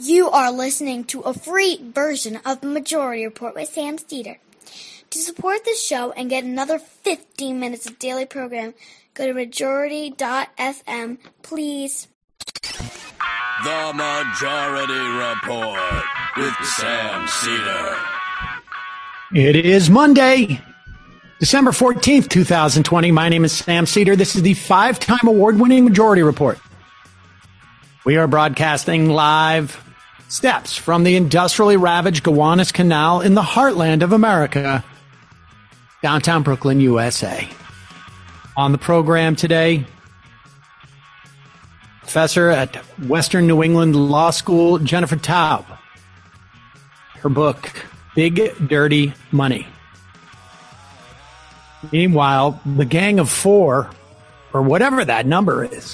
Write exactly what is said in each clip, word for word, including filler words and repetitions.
You are listening to a free version of the Majority Report with Sam Steeder. To support this show and get another fifteen minutes of daily program, go to majority dot f m, please. The Majority Report with Sam Steeder. It is Monday, December fourteenth, twenty twenty. My name is Sam Steeder. This is the five-time award-winning Majority Report. We are broadcasting live steps from the industrially ravaged Gowanus Canal in the heartland of America, downtown Brooklyn, U S A. On the program today, professor at Western New England Law School, Jennifer Taub. Her book, Big Dirty Money. Meanwhile, the Gang of Four, or whatever that number is,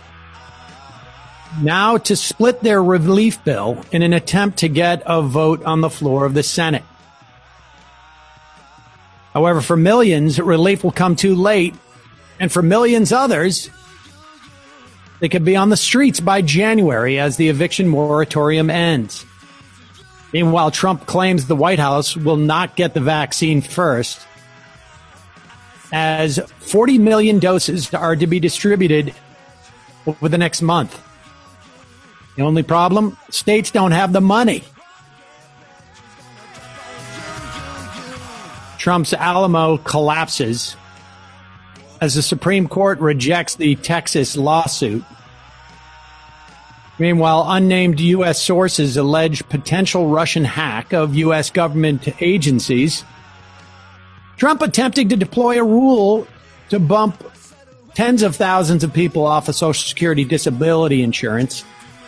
now to split their relief bill in an attempt to get a vote on the floor of the Senate. However, for millions, relief will come too late, and for millions others, they could be on the streets by January as the eviction moratorium ends. Meanwhile, Trump claims the White House will not get the vaccine first, as forty million doses are to be distributed over the next month. The only problem? States don't have the money. Trump's Alamo collapses as the Supreme Court rejects the Texas lawsuit. Meanwhile, unnamed U S sources allege potential Russian hack of U S government agencies. Trump attempting to deploy a rule to bump tens of thousands of people off of Social Security disability insurance.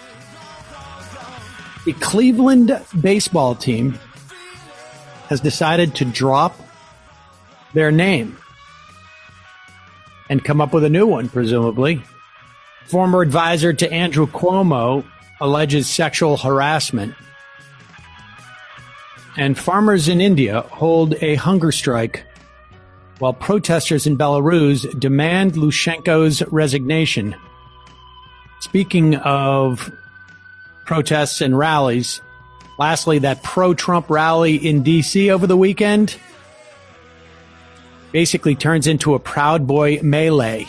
The Cleveland baseball team has decided to drop their name and come up with a new one, presumably. Former advisor to Andrew Cuomo alleges sexual harassment. And farmers in India hold a hunger strike while protesters in Belarus demand Lushenko's resignation. Speaking of protests and rallies, lastly, that pro-Trump rally in D C over the weekend basically turns into a Proud Boy melee.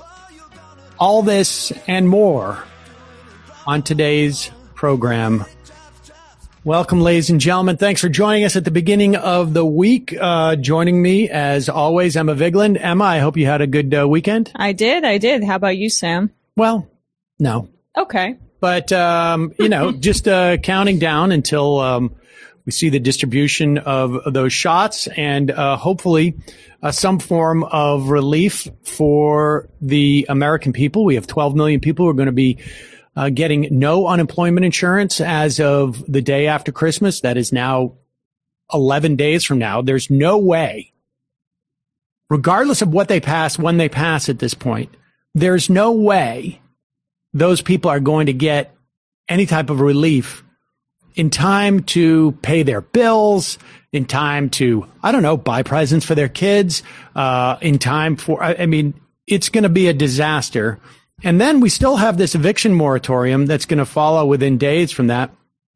All this and more on today's program. Welcome, ladies and gentlemen. Thanks for joining us at the beginning of the week. Uh, joining me, as always, Emma Vigeland. Emma, I hope you had a good uh, weekend. I did. I did. How about you, Sam? Well, no. Okay. But, um, you know, just uh, counting down until um, we see the distribution of, of those shots and uh, hopefully uh, some form of relief for the American people. We have twelve million people who are going to be uh, getting no unemployment insurance as of the day after Christmas. That is now eleven days from now. There's no way, regardless of what they pass, when they pass at this point, there's no way those people are going to get any type of relief in time to pay their bills, in time to, I don't know, buy presents for their kids, uh, in time for, I, I mean, it's going to be a disaster. And then we still have this eviction moratorium that's going to follow within days from that.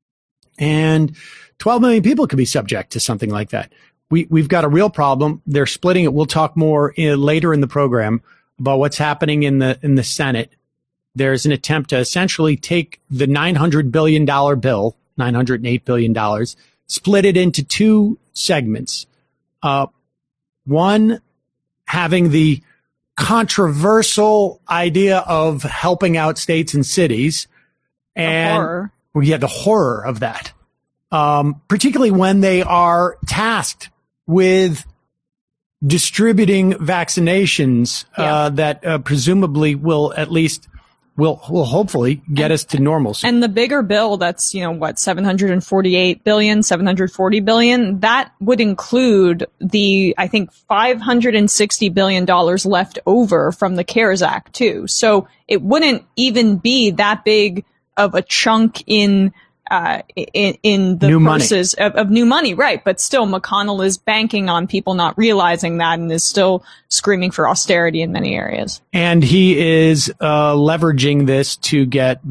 And twelve million people could be subject to something like that. We, we've got a real problem. They're splitting it. We'll talk more in, later in the program about what's happening in the, in the Senate. There's an attempt to essentially take the nine hundred billion dollars bill, nine hundred eight billion dollars, split it into two segments. Uh, one, having the controversial idea of helping out states and cities. And the horror. Well, yeah, the horror of that. Um, particularly when they are tasked with distributing vaccinations Yeah. uh, that uh, presumably will at least will will hopefully get us to normalcy. And the bigger bill, that's, you know, what, seven hundred forty-eight billion, seven hundred forty billion, that would include the, I think, five hundred sixty billion dollars left over from the CARES Act, too. So it wouldn't even be that big of a chunk in uh, in, in the new purses of, of new money, right? But still, McConnell is banking on people not realizing that and is still screaming for austerity in many areas. And he is uh, leveraging this to get that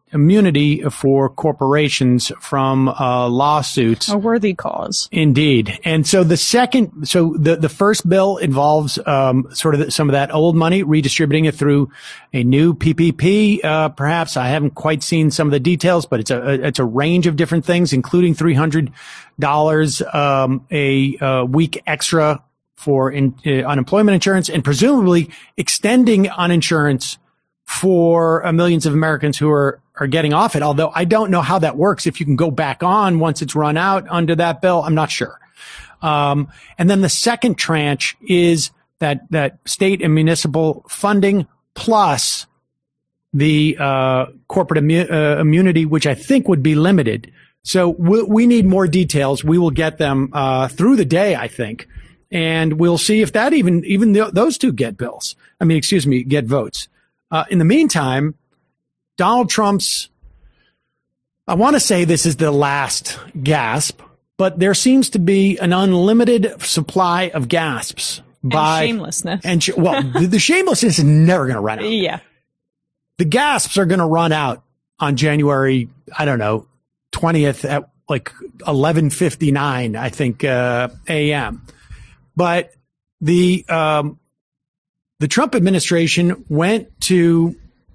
immunity for corporations from uh, lawsuits. A worthy cause. Indeed. And so the second, so the, the first bill involves um, sort of the, some of that old money, redistributing it through a new P P P. Uh, perhaps I haven't quite seen some of the details, but it's a it's a range of different things, including three hundred dollars um, a, a week extra for in, uh, unemployment insurance, and presumably extending uninsurance for uh, millions of Americans who are, are getting off it. Although I don't know how that works. If you can go back on once it's run out under that bill, I'm not sure. Um, and then the second tranche is that, that state and municipal funding plus the, uh, corporate immu- uh, immunity, which I think would be limited. So we, we need more details. We will get them, uh, through the day, I think. And we'll see if that even, even th- those two get bills. I mean, excuse me, get votes. Uh, in the meantime, Donald Trump's, I want to say this is the last gasp, but there seems to be an unlimited supply of gasps by and shamelessness. And sh- well, the, the shamelessness is never going to run out. Yeah. The gasps are going to run out on January, I don't know, twentieth at like eleven fifty-nine, I think, uh, A M. But the, um, The Trump administration went to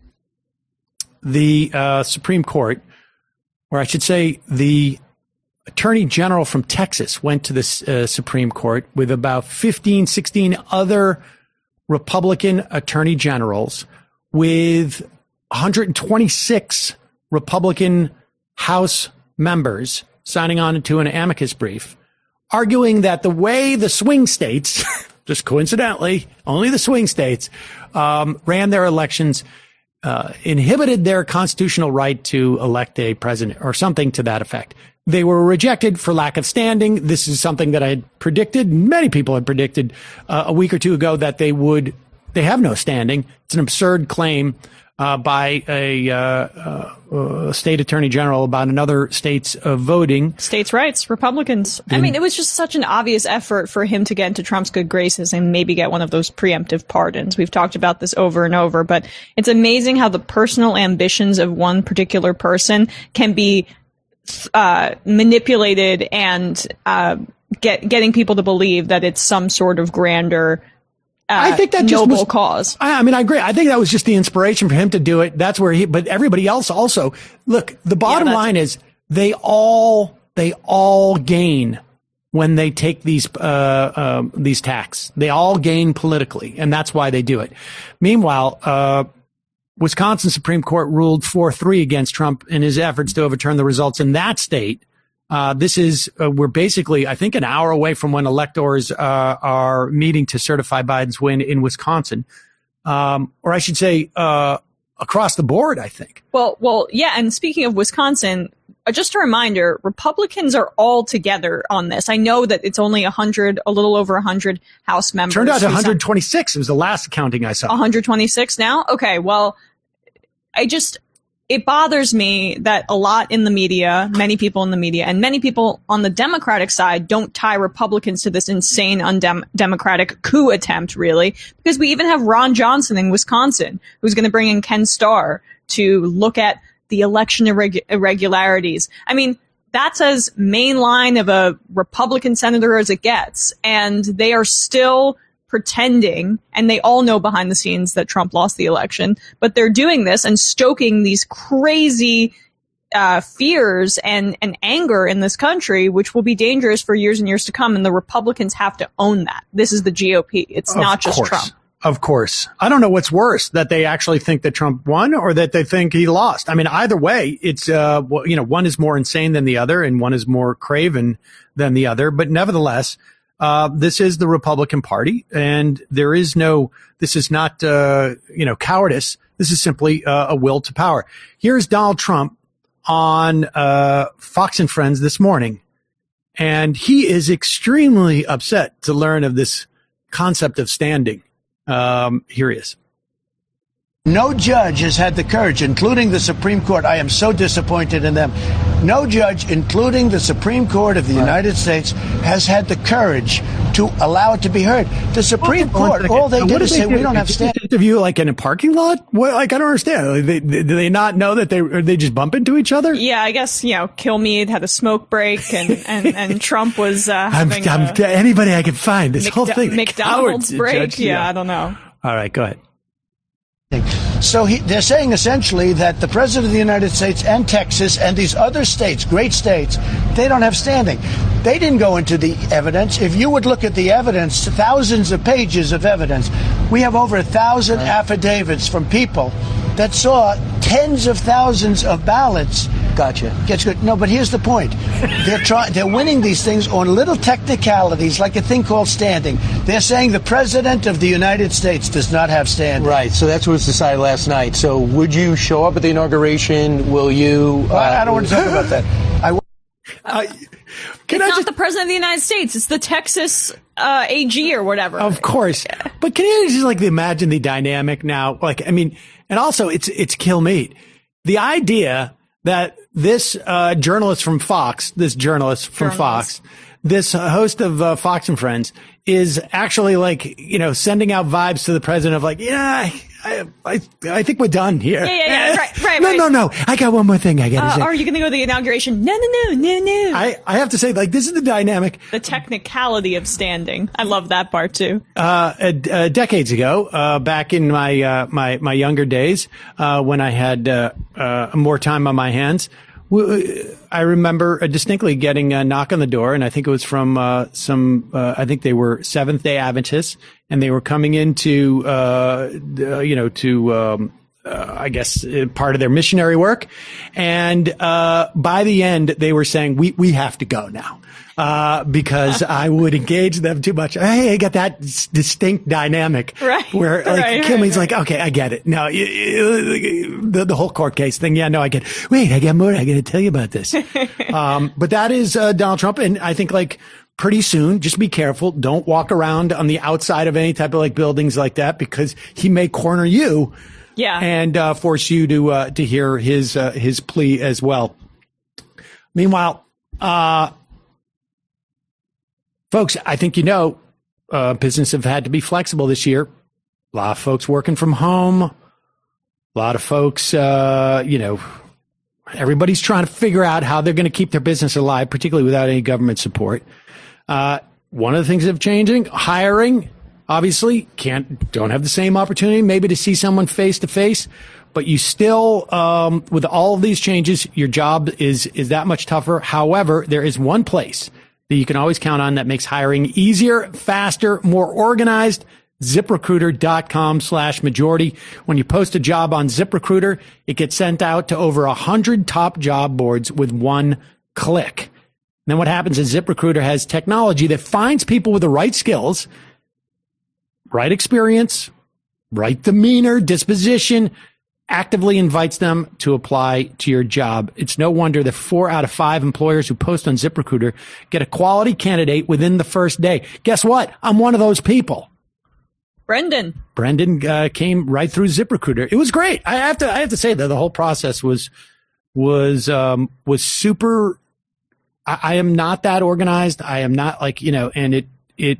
the uh, Supreme Court, or I should say the Attorney General from Texas went to the uh, Supreme Court with about fifteen, sixteen other Republican attorney generals, with one hundred twenty-six Republican House members signing on to an amicus brief, arguing that the way the swing states just coincidentally, only the swing states um, ran their elections, uh, inhibited their constitutional right to elect a president or something to that effect. They were rejected for lack of standing. This is something that I had predicted. Many people had predicted uh, a week or two ago that they would. They have no standing. It's an absurd claim uh, by a uh, uh, state attorney general about another state's uh, voting. States' rights, Republicans. I mean, it was just such an obvious effort for him to get into Trump's good graces and maybe get one of those preemptive pardons. We've talked about this over and over, but it's amazing how the personal ambitions of one particular person can be uh, manipulated and uh, get getting people to believe that it's some sort of grander Uh, I think that just noble was, cause. I, I mean, I agree. I think that was just the inspiration for him to do it. That's where he, but everybody else also, look, the bottom yeah, line is they all, they all gain when they take these, uh, um, these tax. They all gain politically, and that's why they do it. Meanwhile, uh, Wisconsin Supreme Court ruled four three against Trump in his efforts to overturn the results in that state. Uh, this is, uh, we're basically, I think, an hour away from when electors uh, are meeting to certify Biden's win in Wisconsin. Um, or I should say, uh, across the board, I think. Well, well, yeah. And speaking of Wisconsin, uh, just a reminder, Republicans are all together on this. I know that it's only one hundred, a little over one hundred House members. Turned out to one hundred twenty-six. It was the last counting I saw. one hundred twenty-six now? Okay, well, I just... It bothers me that a lot in the media, many people in the media, and many people on the Democratic side don't tie Republicans to this insane, undemocratic coup attempt, really, because we even have Ron Johnson in Wisconsin, who's going to bring in Ken Starr to look at the election irreg- irregularities. I mean, that's as mainline of a Republican senator as it gets, and they are still pretending, and they all know behind the scenes that Trump lost the election, but they're doing this and stoking these crazy uh, fears and, and anger in this country, which will be dangerous for years and years to come. And the Republicans have to own that. This is the G O P. It's of not just course. Trump. Of course. I don't know what's worse, that they actually think that Trump won or that they think he lost. I mean, either way, it's, uh, well, you know, one is more insane than the other and one is more craven than the other. But nevertheless, Uh, this is the Republican Party, and there is no, this is not, uh, you know, cowardice. This is simply uh, a will to power. Here's Donald Trump on uh, Fox and Friends this morning, and he is extremely upset to learn of this concept of standing. Um, here he is. No judge has had the courage, including the Supreme Court. I am so disappointed in them. No judge, including the Supreme Court of the United States, has had the courage to allow it to be heard. The Supreme Court, all they did is say we don't have standing. Interview like in a parking lot? What, like I don't understand. Like, they, they, do they not know that they or they just bump into each other? Yeah, I guess you know Kilmeade had a smoke break, and and, and Trump was uh, I'm, having I'm, a anybody I can find. This McDo- whole thing, McDonald's Cowards, break. Judge, Yeah, I don't know. All right, go ahead. So he, they're saying essentially that the president of the United States and Texas and these other states, great states, they don't have standing. They didn't go into the evidence. If you would look at the evidence, thousands of pages of evidence, we have over a thousand right. affidavits from people that saw tens of thousands of ballots. Gotcha. Gets good. No, but here's the point. They're trying. They're winning these things on little technicalities, like a thing called standing. They're saying the president of the United States does not have standing. Right. So that's what was decided last night. So would you show up at the inauguration? Will you? Uh, I don't want to talk about that. I. Uh, it's not just, the president of the United States. It's the Texas uh, A G or whatever. Of course. But can you just like imagine the dynamic now? Like, I mean, and also it's it's Kilmeade. The idea that this uh, journalist from Fox, this journalist from journalist. Fox, this host of uh, Fox and Friends is actually like, you know, sending out vibes to the president of like, yeah, I, I, I think we're done here. Yeah, yeah, yeah. Right, right, no, right. no, no. I got one more thing I got to uh, say. Are you going to go to the inauguration? No, no, no, no, no. I, I have to say, like, this is the dynamic. The technicality of standing. I love that part too. Uh, uh, uh decades ago, uh, back in my, uh, my, my younger days, uh, when I had, uh, uh, more time on my hands, I remember distinctly getting a knock on the door, and I think it was from uh, some, uh, I think they were Seventh-day Adventists, and they were coming into, uh, uh, you know, to, um, uh, I guess, uh, part of their missionary work. And uh, by the end, they were saying, we, we have to go now. Uh, because I would engage them too much. Hey, I got that s- distinct dynamic. Right. Where like right, Kilmeade's right, like, okay, I get it. No, you, you, the, the whole court case thing. Yeah, no, I get it. Wait, I got more. I got to tell you about this. um, but that is, uh, Donald Trump. And I think like pretty soon, just be careful. Don't walk around on the outside of any type of like buildings like that, because he may corner you. Yeah. And, uh, force you to, uh, to hear his, uh, his plea as well. Meanwhile, uh, folks, I think, you know, uh, businesses have had to be flexible this year. A lot of folks working from home. A lot of folks, uh, you know, everybody's trying to figure out how they're going to keep their business alive, particularly without any government support. Uh, one of the things that have changing, hiring, obviously, can't, don't have the same opportunity maybe to see someone face to face, but you still, um, with all of these changes, your job is, is that much tougher. However, there is one place that you can always count on that makes hiring easier, faster, more organized. ZipRecruiter.com slash majority. When you post a job on ZipRecruiter, it gets sent out to over a hundred top job boards with one click. And then what happens is ZipRecruiter has technology that finds people with the right skills, right experience, right demeanor, disposition, actively invites them to apply to your job. It's no wonder that four out of five employers who post on ZipRecruiter get a quality candidate within the first day. Guess what? I'm one of those people. Brendan. Brendan uh, came right through ZipRecruiter. It was great. I have to I have to say that the whole process was was um, was super. I, I am not that organized. I am not like, you know, and it it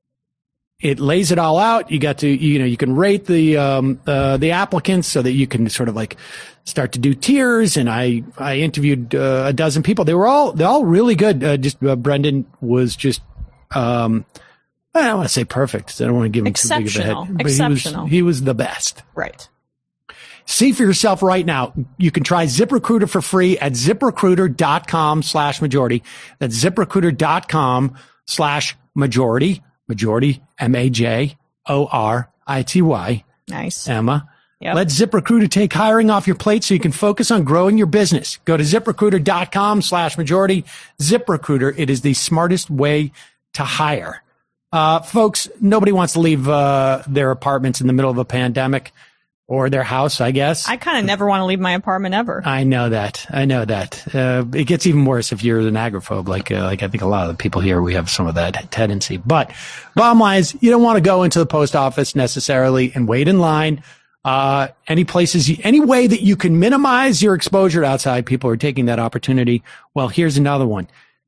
It lays it all out. You got to, you know, you can rate the, um, uh, the applicants so that you can sort of like start to do tiers. And I, I interviewed uh, a dozen people. They were all, they're all really good. Uh, just, uh, Brendan was just, um, I don't want to say perfect. So I don't want to give him too big of a head. But Exceptional. He was, he was the best. Right. See for yourself right now. You can try ZipRecruiter for free at ZipRecruiter.com slash majority. That's ZipRecruiter.com slash majority. Majority, M A J O R I T Y. Nice. Emma. Yep. Let ZipRecruiter take hiring off your plate so you can focus on growing your business. Go to ZipRecruiter.com slash majority. ZipRecruiter, it is the smartest way to hire. Uh, folks, nobody wants to leave uh, their apartments in the middle of a pandemic. Or their house, I guess. I kind of never want to leave my apartment ever. I know that. I know that. Uh, it gets even worse if you're an agoraphobe. Like, uh, like I think a lot of the people here, we have some of that tendency. But bottom line is, you don't want to go into the post office necessarily and wait in line. Uh, any places, any way that you can minimize your exposure to outside people are taking that opportunity. Well, here's another one.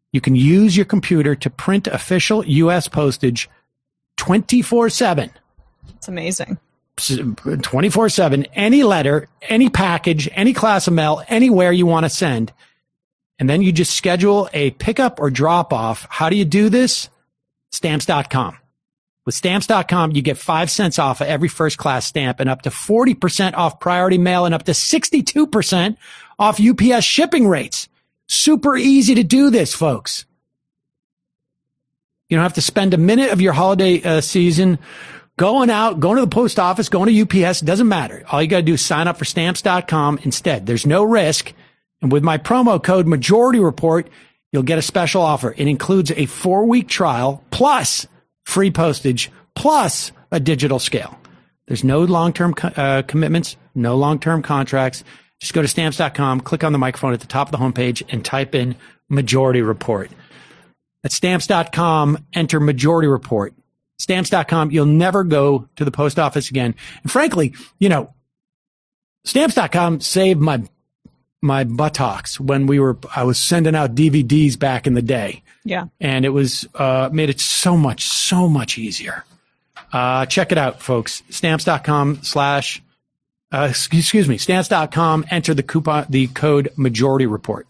You can use your computer to print official U S postage twenty-four seven. It's amazing. twenty-four seven, any letter, any package, any class of mail, anywhere you want to send. And then you just schedule a pickup or drop off. How do you do this? Stamps dot com. With Stamps dot com, you get five cents off of every first class stamp and up to forty percent off priority mail and up to sixty-two percent off U P S shipping rates. Super easy to do this, folks. You don't have to spend a minute of your holiday uh, season going out, going to the post office, going to U P S. It doesn't matter. All you got to do is sign up for Stamps dot com instead. There's no risk. And with my promo code Majority Report, you'll get a special offer. It includes a four-week trial plus free postage plus a digital scale. There's no long-term co- uh, commitments, no long-term contracts. Just go to Stamps dot com, click on the microphone at the top of the homepage, and type in Majority Report. At Stamps dot com, enter Majority Report. Stamps dot com, you'll never go to the post office again. And frankly, you know, Stamps dot com saved my my buttocks when we were, I was sending out D V Ds back in the day. Yeah. And it was, uh, made it so much, so much easier. Uh, check it out, folks. Stamps dot com slash, uh, excuse me, Stamps dot com, enter the coupon, the code Majority Report.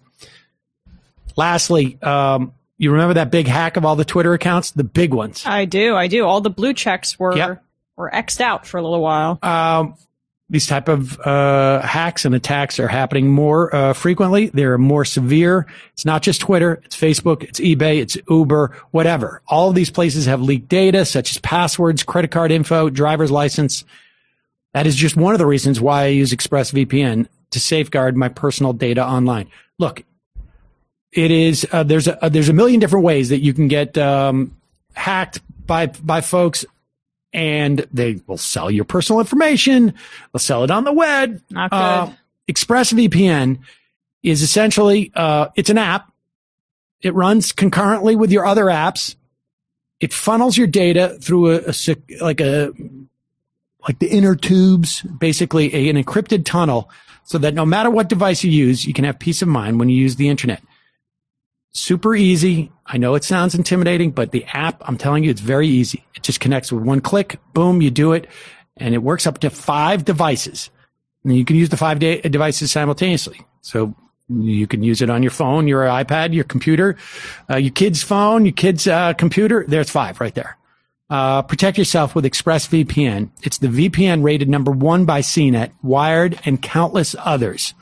Lastly, um, you remember that big hack of all the Twitter accounts? The big ones. I do. I do. All the blue checks were, yep. were X'd out for a little while. Um, These type of uh, hacks and attacks are happening more uh, frequently. They're more severe. It's not just Twitter. It's Facebook. It's eBay. It's Uber, whatever. All of these places have leaked data, such as passwords, credit card info, driver's license. That is just one of the reasons why I use ExpressVPN to safeguard my personal data online. Look, it is uh, there's a there's a million different ways that you can get um, hacked by by folks. And they will sell your personal information. They'll sell it on the web. Not good. Uh, ExpressVPN is essentially, uh, it's an app. It runs concurrently with your other apps. It funnels your data through a, a like a, like the inner tubes, basically a, an encrypted tunnel, so that no matter what device you use, you can have peace of mind when you use the internet. Super easy. I know it sounds intimidating, but the app, I'm telling you, it's very easy. It just connects with one click. Boom, you do it. And it works up to five devices. And you can use the five de- devices simultaneously. So you can use it on your phone, your iPad, your computer, uh, your kid's phone, your kid's uh, computer. There's five right there. Uh, protect yourself with ExpressVPN. It's the V P N rated number one by C net, Wired, and countless others.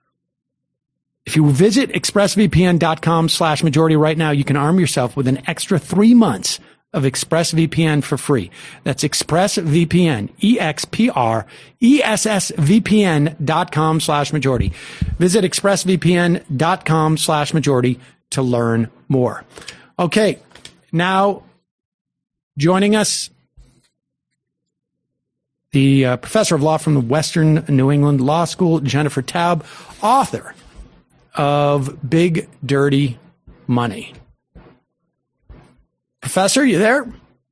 If you visit expressvpn.com slash majority right now, you can arm yourself with an extra three months of ExpressVPN for free. That's ExpressVPN, E X P R E S S V P N dot com slash majority. Visit expressvpn.com slash majority to learn more. Okay, now joining us, the uh, professor of law from the Western New England Law School, Jennifer Taub, author of Big Dirty Money. Professor, you there?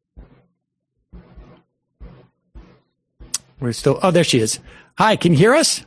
We're still, oh, there she is. Hi, can you hear us?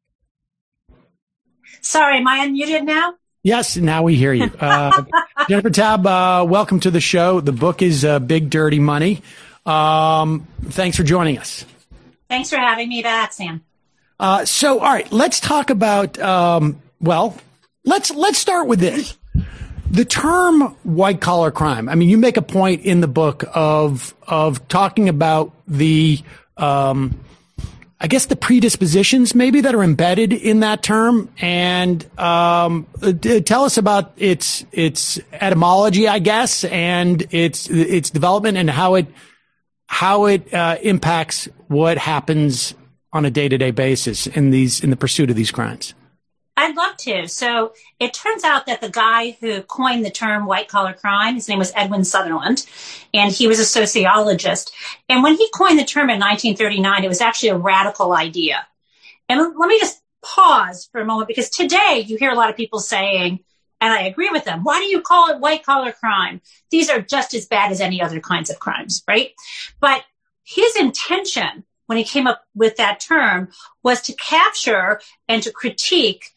Sorry, am I unmuted now? Yes, now we hear you. Uh, Jennifer Taub, uh, welcome to the show. The book is uh, Big Dirty Money. Um, thanks for joining us. Thanks for having me back, Sam. Uh, so, all right, let's talk about, um, well, let's let's start with this. The term white collar crime. I mean, you make a point in the book of of talking about the, um, I guess, the predispositions maybe that are embedded in that term, and um, tell us about its its etymology, I guess, and its its development and how it how it uh, impacts what happens on a day to day basis in these in the pursuit of these crimes. I'd love to. So it turns out that the guy who coined the term white collar crime, his name was Edwin Sutherland, and he was a sociologist. And when he coined the term in nineteen thirty-nine, it was actually a radical idea. And let me just pause for a moment, because today you hear a lot of people saying, and I agree with them, why do you call it white collar crime? These are just as bad as any other kinds of crimes, right? But his intention when he came up with that term was to capture and to critique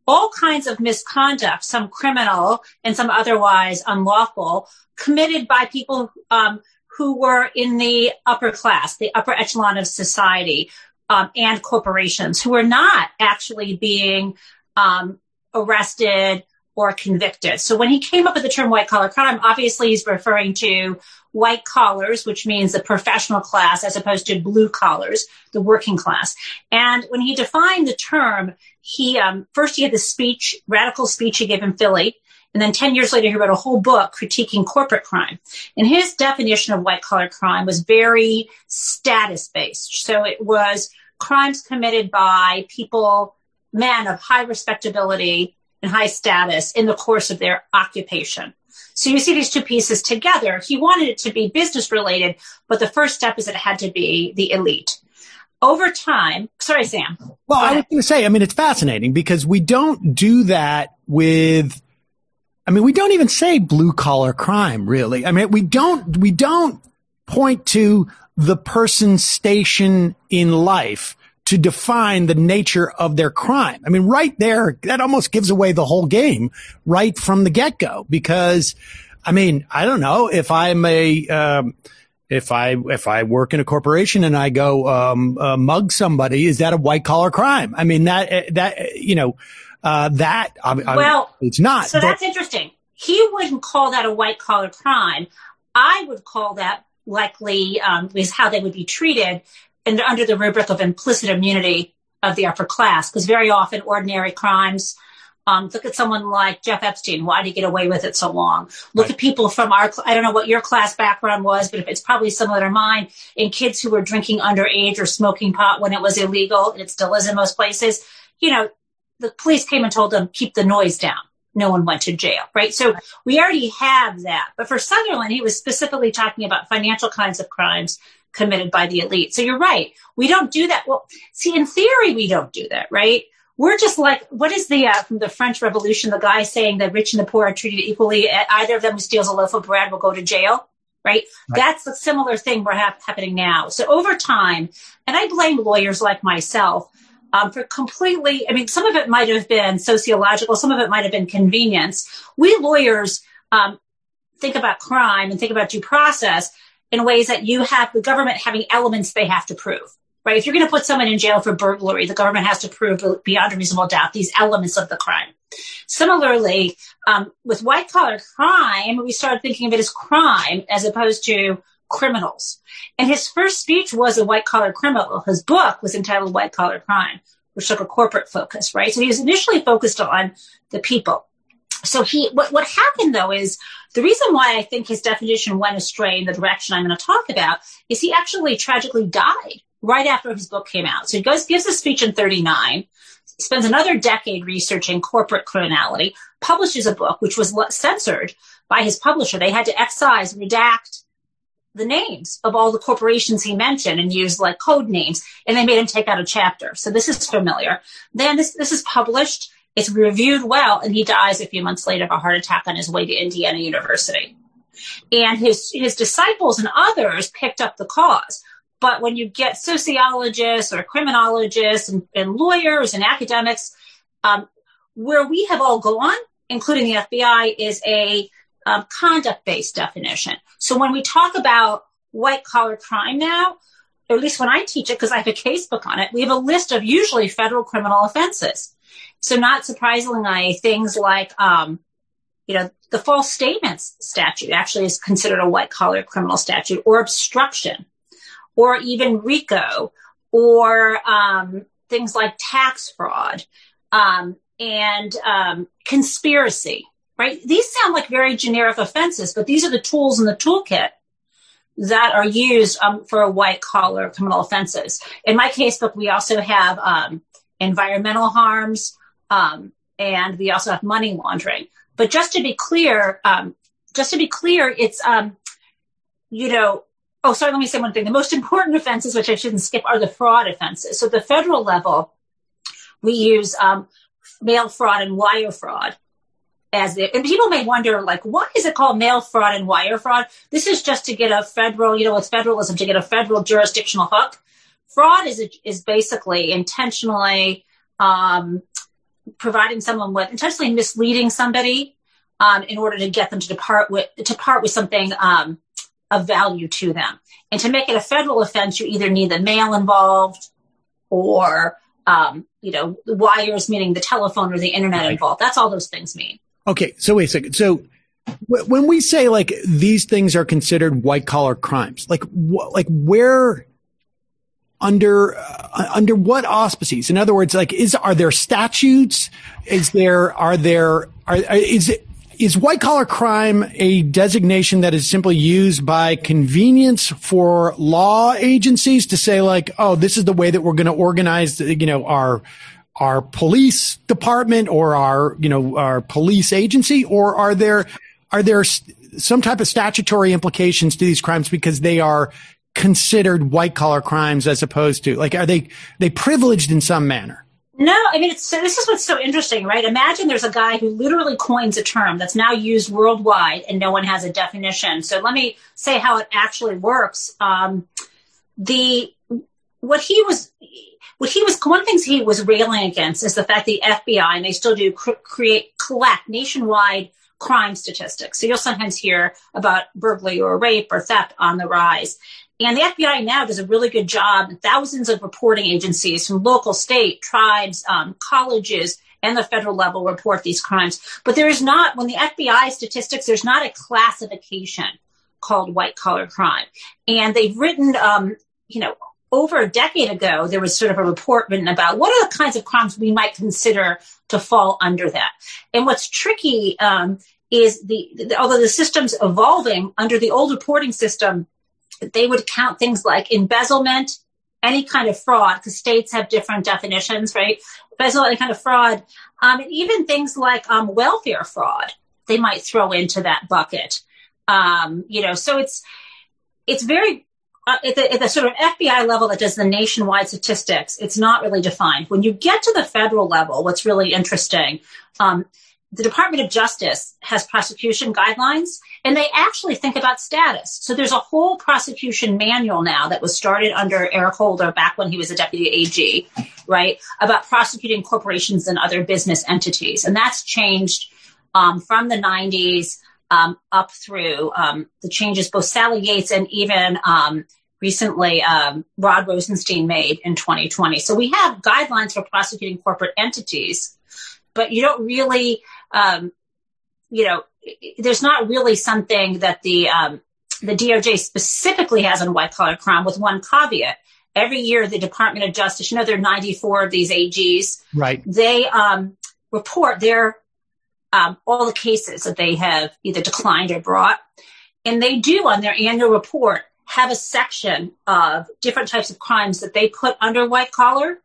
all kinds of misconduct, some criminal and some otherwise unlawful, committed by people um, who were in the upper class, the upper echelon of society, um, and corporations, who were not actually being um, arrested or convicted. So when he came up with the term white collar crime, obviously he's referring to white collars, which means the professional class, as opposed to blue collars, the working class. And when he defined the term, he um, first he had the speech, radical speech he gave in Philly. And then ten years later, he wrote a whole book critiquing corporate crime. And his definition of white collar crime was very status based. So it was crimes committed by people, men of high respectability and high status in the course of their occupation. So you see these two pieces together. He wanted it to be business related, but the first step is that it had to be the elite. Over time, sorry, Sam. Well, I was going to say, I mean, it's fascinating because we don't do that with, I mean, we don't even say blue collar crime, really. I mean, we don't, we don't point to the person's station in life to define the nature of their crime. I mean, right there, that almost gives away the whole game right from the get-go. Because, I mean, I don't know if I'm a, um, if I if I work in a corporation and I go um, uh, mug somebody, is that a white collar crime? I mean, that that you know uh, that I, well, I, it's not. So but, that's interesting. He wouldn't call that a white collar crime. I would call that likely um, is how they would be treated. And under the rubric of implicit immunity of the upper class, because very often ordinary crimes, um, look at someone like Jeff Epstein. Why did he get away with it so long? Look right. at people from our, I don't know what your class background was, but if it's probably similar to mine, in kids who were drinking underage or smoking pot when it was illegal, and it still is in most places, you know, the police came and told them, keep the noise down. No one went to jail, right? So we already have that. But for Sutherland, he was specifically talking about financial kinds of crimes committed by the elite. So you're right. We don't do that. Well, see, in theory, we don't do that, right? We're just like, what is the, uh, from the French Revolution, the guy saying that rich and the poor are treated equally. Either of them who steals a loaf of bread will go to jail, right? right. That's a similar thing we're ha- happening now. So over time, and I blame lawyers like myself um, for completely, I mean, some of it might have been sociological, some of it might have been convenience. We lawyers um, think about crime and think about due process in ways that you have the government having elements they have to prove, right? If you're going to put someone in jail for burglary, the government has to prove beyond a reasonable doubt these elements of the crime. Similarly, um, with white collar crime, we started thinking of it as crime as opposed to criminals. And his first speech was a white collar criminal. His book was entitled White Collar Crime, which took a corporate focus, right? So he was initially focused on the people. So he, what, what happened though is the reason why I think his definition went astray in the direction I'm going to talk about is he actually tragically died right after his book came out. So he goes, gives a speech in thirty-nine, spends another decade researching corporate criminality, publishes a book, which was censored by his publisher. They had to excise, redact the names of all the corporations he mentioned and use like code names. And they made him take out a chapter. So this is familiar. Then this, this is published. It's reviewed well, and he dies a few months later of a heart attack on his way to Indiana University. And his, his disciples and others picked up the cause. But when you get sociologists or criminologists and, and lawyers and academics, um, where we have all gone, including the F B I, is a um, conduct-based definition. So when we talk about white-collar crime now, or at least when I teach it, because I have a casebook on it, we have a list of usually federal criminal offenses. So not surprisingly, things like, um, you know, the false statements statute actually is considered a white-collar criminal statute, or obstruction, or even RICO, or um, things like tax fraud um, and um, conspiracy, right? These sound like very generic offenses, but these are the tools in the toolkit that are used um, for white-collar criminal offenses. In my casebook, we also have um, environmental harms, um, and we also have money laundering. But just to be clear, um, just to be clear, it's, um, you know, oh, sorry, let me say one thing. The most important offenses, which I shouldn't skip, are the fraud offenses. So at the federal level, we use um, mail fraud and wire fraud as the, and people may wonder, like, why is it called mail fraud and wire fraud? This is just to get a federal, you know, with federalism, to get a federal jurisdictional hook. Fraud is is basically intentionally um, providing someone with, intentionally misleading somebody um, in order to get them to depart with, to part with something um, of value to them. And to make it a federal offense, you either need the mail involved or, um, you know, the wires, meaning the telephone or the internet right. involved. That's all those things mean. Okay. So wait a second. So w- when we say like these things are considered white collar crimes, like, wh- like where under, uh, under what auspices? In other words, like is, are there statutes? Is there, are there, are, is it, is white collar crime a designation that is simply used by convenience for law agencies to say like, oh, this is the way that we're going to organize, you know, our, our police department or our, you know, our police agency? Or are there, are there some type of statutory implications to these crimes because they are considered white collar crimes as opposed to like, are they, they privileged in some manner? No, I mean, it's, so this is what's so interesting, right? Imagine there's a guy who literally coins a term that's now used worldwide and no one has a definition. So let me say how it actually works. Um, the, what he was, what he was, one of the things he was railing against is the fact the F B I, and they still do, cr- create, collect nationwide crime statistics. So you'll sometimes hear about burglary or rape or theft on the rise. And the F B I now does a really good job. Thousands of reporting agencies from local, state, tribes, um, colleges, and the federal level report these crimes. But there is not, when the F B I statistics, there's not a classification called white collar crime. And they've written, um, you know, over a decade ago, there was sort of a report written about what are the kinds of crimes we might consider to fall under that. And what's tricky um, is the, the, although the system's evolving, under the old reporting system, they would count things like embezzlement, any kind of fraud, because states have different definitions, right? Embezzlement, any kind of fraud, um, and even things like um, welfare fraud, they might throw into that bucket. Um, you know, so it's it's very uh, at, the, at the sort of F B I level that does the nationwide statistics. It's not really defined. When you get to the federal level, what's really interesting. Um, The Department of Justice has prosecution guidelines, and they actually think about status. So there's a whole prosecution manual now that was started under Eric Holder back when he was a deputy A G, right, about prosecuting corporations and other business entities. And that's changed um, from the nineties um, up through um, the changes both Sally Yates and even um, recently um, Rod Rosenstein made in twenty twenty. So we have guidelines for prosecuting corporate entities, but you don't really... Um, you know, there's not really something that the um, the D O J specifically has on white collar crime, with one caveat. Every year, the Department of Justice, you know, there are ninety-four of these A Gs. Right. They um, report their um, all the cases that they have either declined or brought. And they do, on their annual report, have a section of different types of crimes that they put under white collar.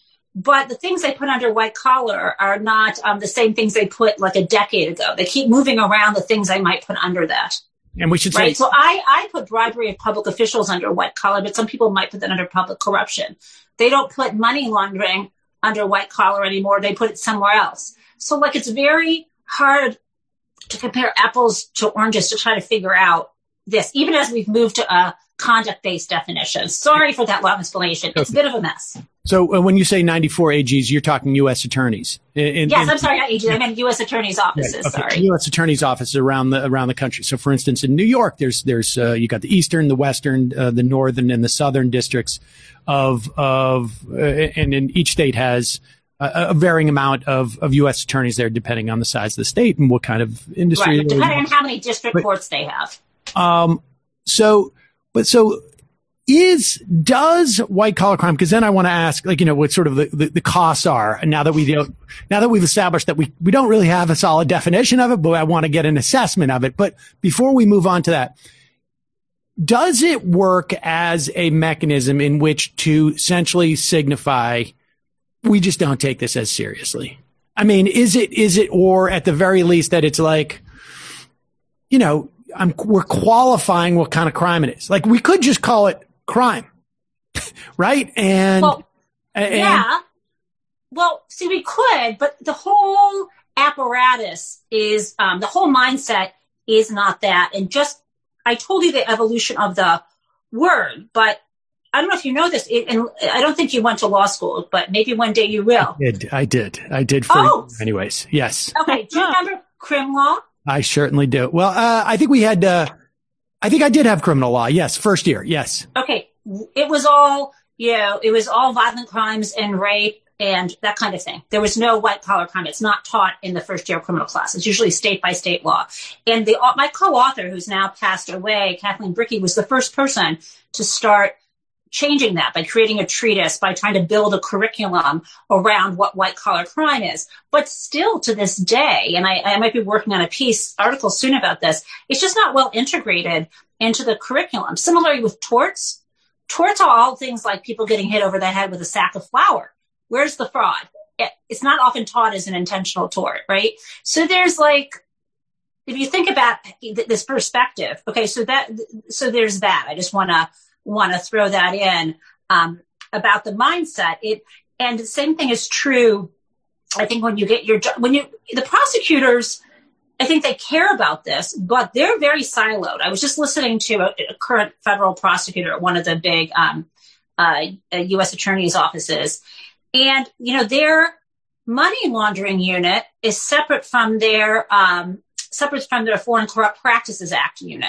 But the things they put under white collar are not um, the same things they put like a decade ago. They keep moving around the things they might put under that. And we should right? say, so I, I put bribery of public officials under white collar, but some people might put that under public corruption. They don't put money laundering under white collar anymore. They put it somewhere else. So like, it's very hard to compare apples to oranges to try to figure out this, even as we've moved to a conduct-based definition. Sorry for that long explanation. It's a bit of a mess. So uh, when you say ninety-four A Gs, you're talking U S attorneys. In, in, yes, in, I'm sorry, not A Gs. I meant U S attorneys' offices. Right, okay. Sorry, U S attorneys' offices around the around the country. So, for instance, in New York, there's there's uh, you got the eastern, the western, uh, the northern, and the southern districts of of, uh, and in each state has a, a varying amount of of U S attorneys there, depending on the size of the state and what kind of industry. Right, depending on how many district but, courts they have. Um. So, but so. Is, does white collar crime, because then I want to ask, like, you know, what sort of the, the, the costs are. And now that we don't, now that we've established that we, we don't really have a solid definition of it, but I want to get an assessment of it. But before we move on to that, does it work as a mechanism in which to essentially signify we just don't take this as seriously? I mean, is it, is it, or at the very least that it's like, you know, I'm, we're qualifying what kind of crime it is. Like, we could just call it crime, right? And, well, and yeah. Well, see, we could, but the whole apparatus is, um, the whole mindset is not that. And just, I told you the evolution of the word, but I don't know if you know this, it, and I don't think you went to law school, but maybe one day you will. I did. I did. I did. For oh, anyways, yes. Okay. Do you remember crim law? I certainly do. Well, uh, I think we had. Uh, I think I did have criminal law. Yes, first year. Yes. Okay. It was all, you know, it was all violent crimes and rape and that kind of thing. There was no white collar crime. It's not taught in the first year criminal class. It's usually state by state law. And the my co-author, who's now passed away, Kathleen Brickey, was the first person to start changing that by creating a treatise, by trying to build a curriculum around what white collar crime is. But still to this day, and I, I might be working on a piece article soon about this, it's just not well integrated into the curriculum. Similarly with torts, torts are all things like people getting hit over the head with a sack of flour. Where's the fraud? It, it's not often taught as an intentional tort, right? So there's like, if you think about this perspective, okay, so that, so there's that. I just want to, want to throw that in, um, about the mindset. It, and the same thing is true. I think when you get your, when you, the prosecutors, I think they care about this, but they're very siloed. I was just listening to a, a current federal prosecutor at one of the big, um, uh, U S attorney's offices. And, you know, their money laundering unit is separate from their, um, separate from their Foreign Corrupt Practices Act unit.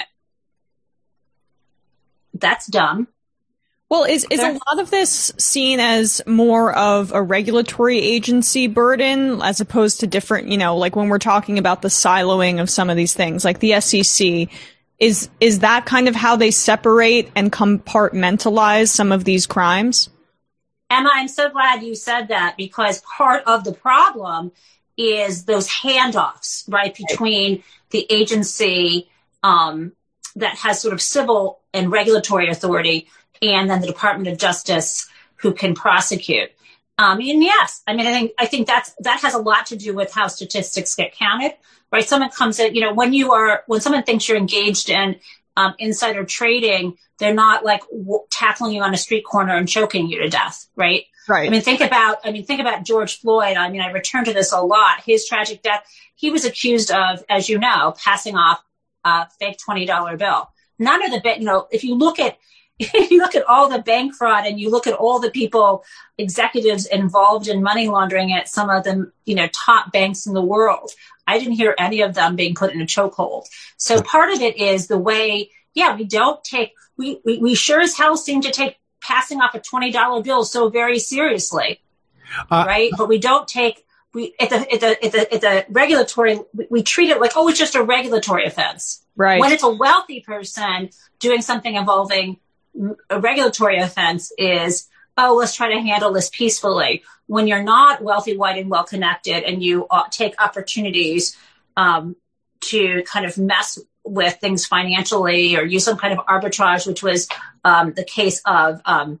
That's dumb. Well, is is a lot of this seen as more of a regulatory agency burden as opposed to different, you know, like when we're talking about the siloing of some of these things, like the S E C, is is that kind of how they separate and compartmentalize some of these crimes? Emma, I'm so glad you said that, because part of the problem is those handoffs, right, between the agency um, that has sort of civil and regulatory authority and then the Department of Justice who can prosecute. Um, and yes, I mean, I think, I think that's, that has a lot to do with how statistics get counted, right? Someone comes in, you know, when you are, when someone thinks you're engaged in um, insider trading, they're not like w- tackling you on a street corner and choking you to death, right? Right. I mean, think about, I mean, think about George Floyd. I mean, I return to this a lot. His tragic death, he was accused of, as you know, passing off a fake twenty dollar bill. None of the, you know, if you look at, if you look at all the bank fraud and you look at all the people, executives involved in money laundering at some of the, you know, top banks in the world, I didn't hear any of them being put in a chokehold. So part of it is the way, yeah, we don't take, we, we, we sure as hell seem to take passing off a twenty dollar bill so very seriously, uh, right? But we don't take, we, at the, at the, at the, at the regulatory, we, we treat it like, oh, it's just a regulatory offense. Right. When it's a wealthy person doing something involving a regulatory offense is, oh, let's try to handle this peacefully. When you're not wealthy, white, and well-connected, and you uh, take opportunities um, to kind of mess with things financially or use some kind of arbitrage, which was um, the case of, um,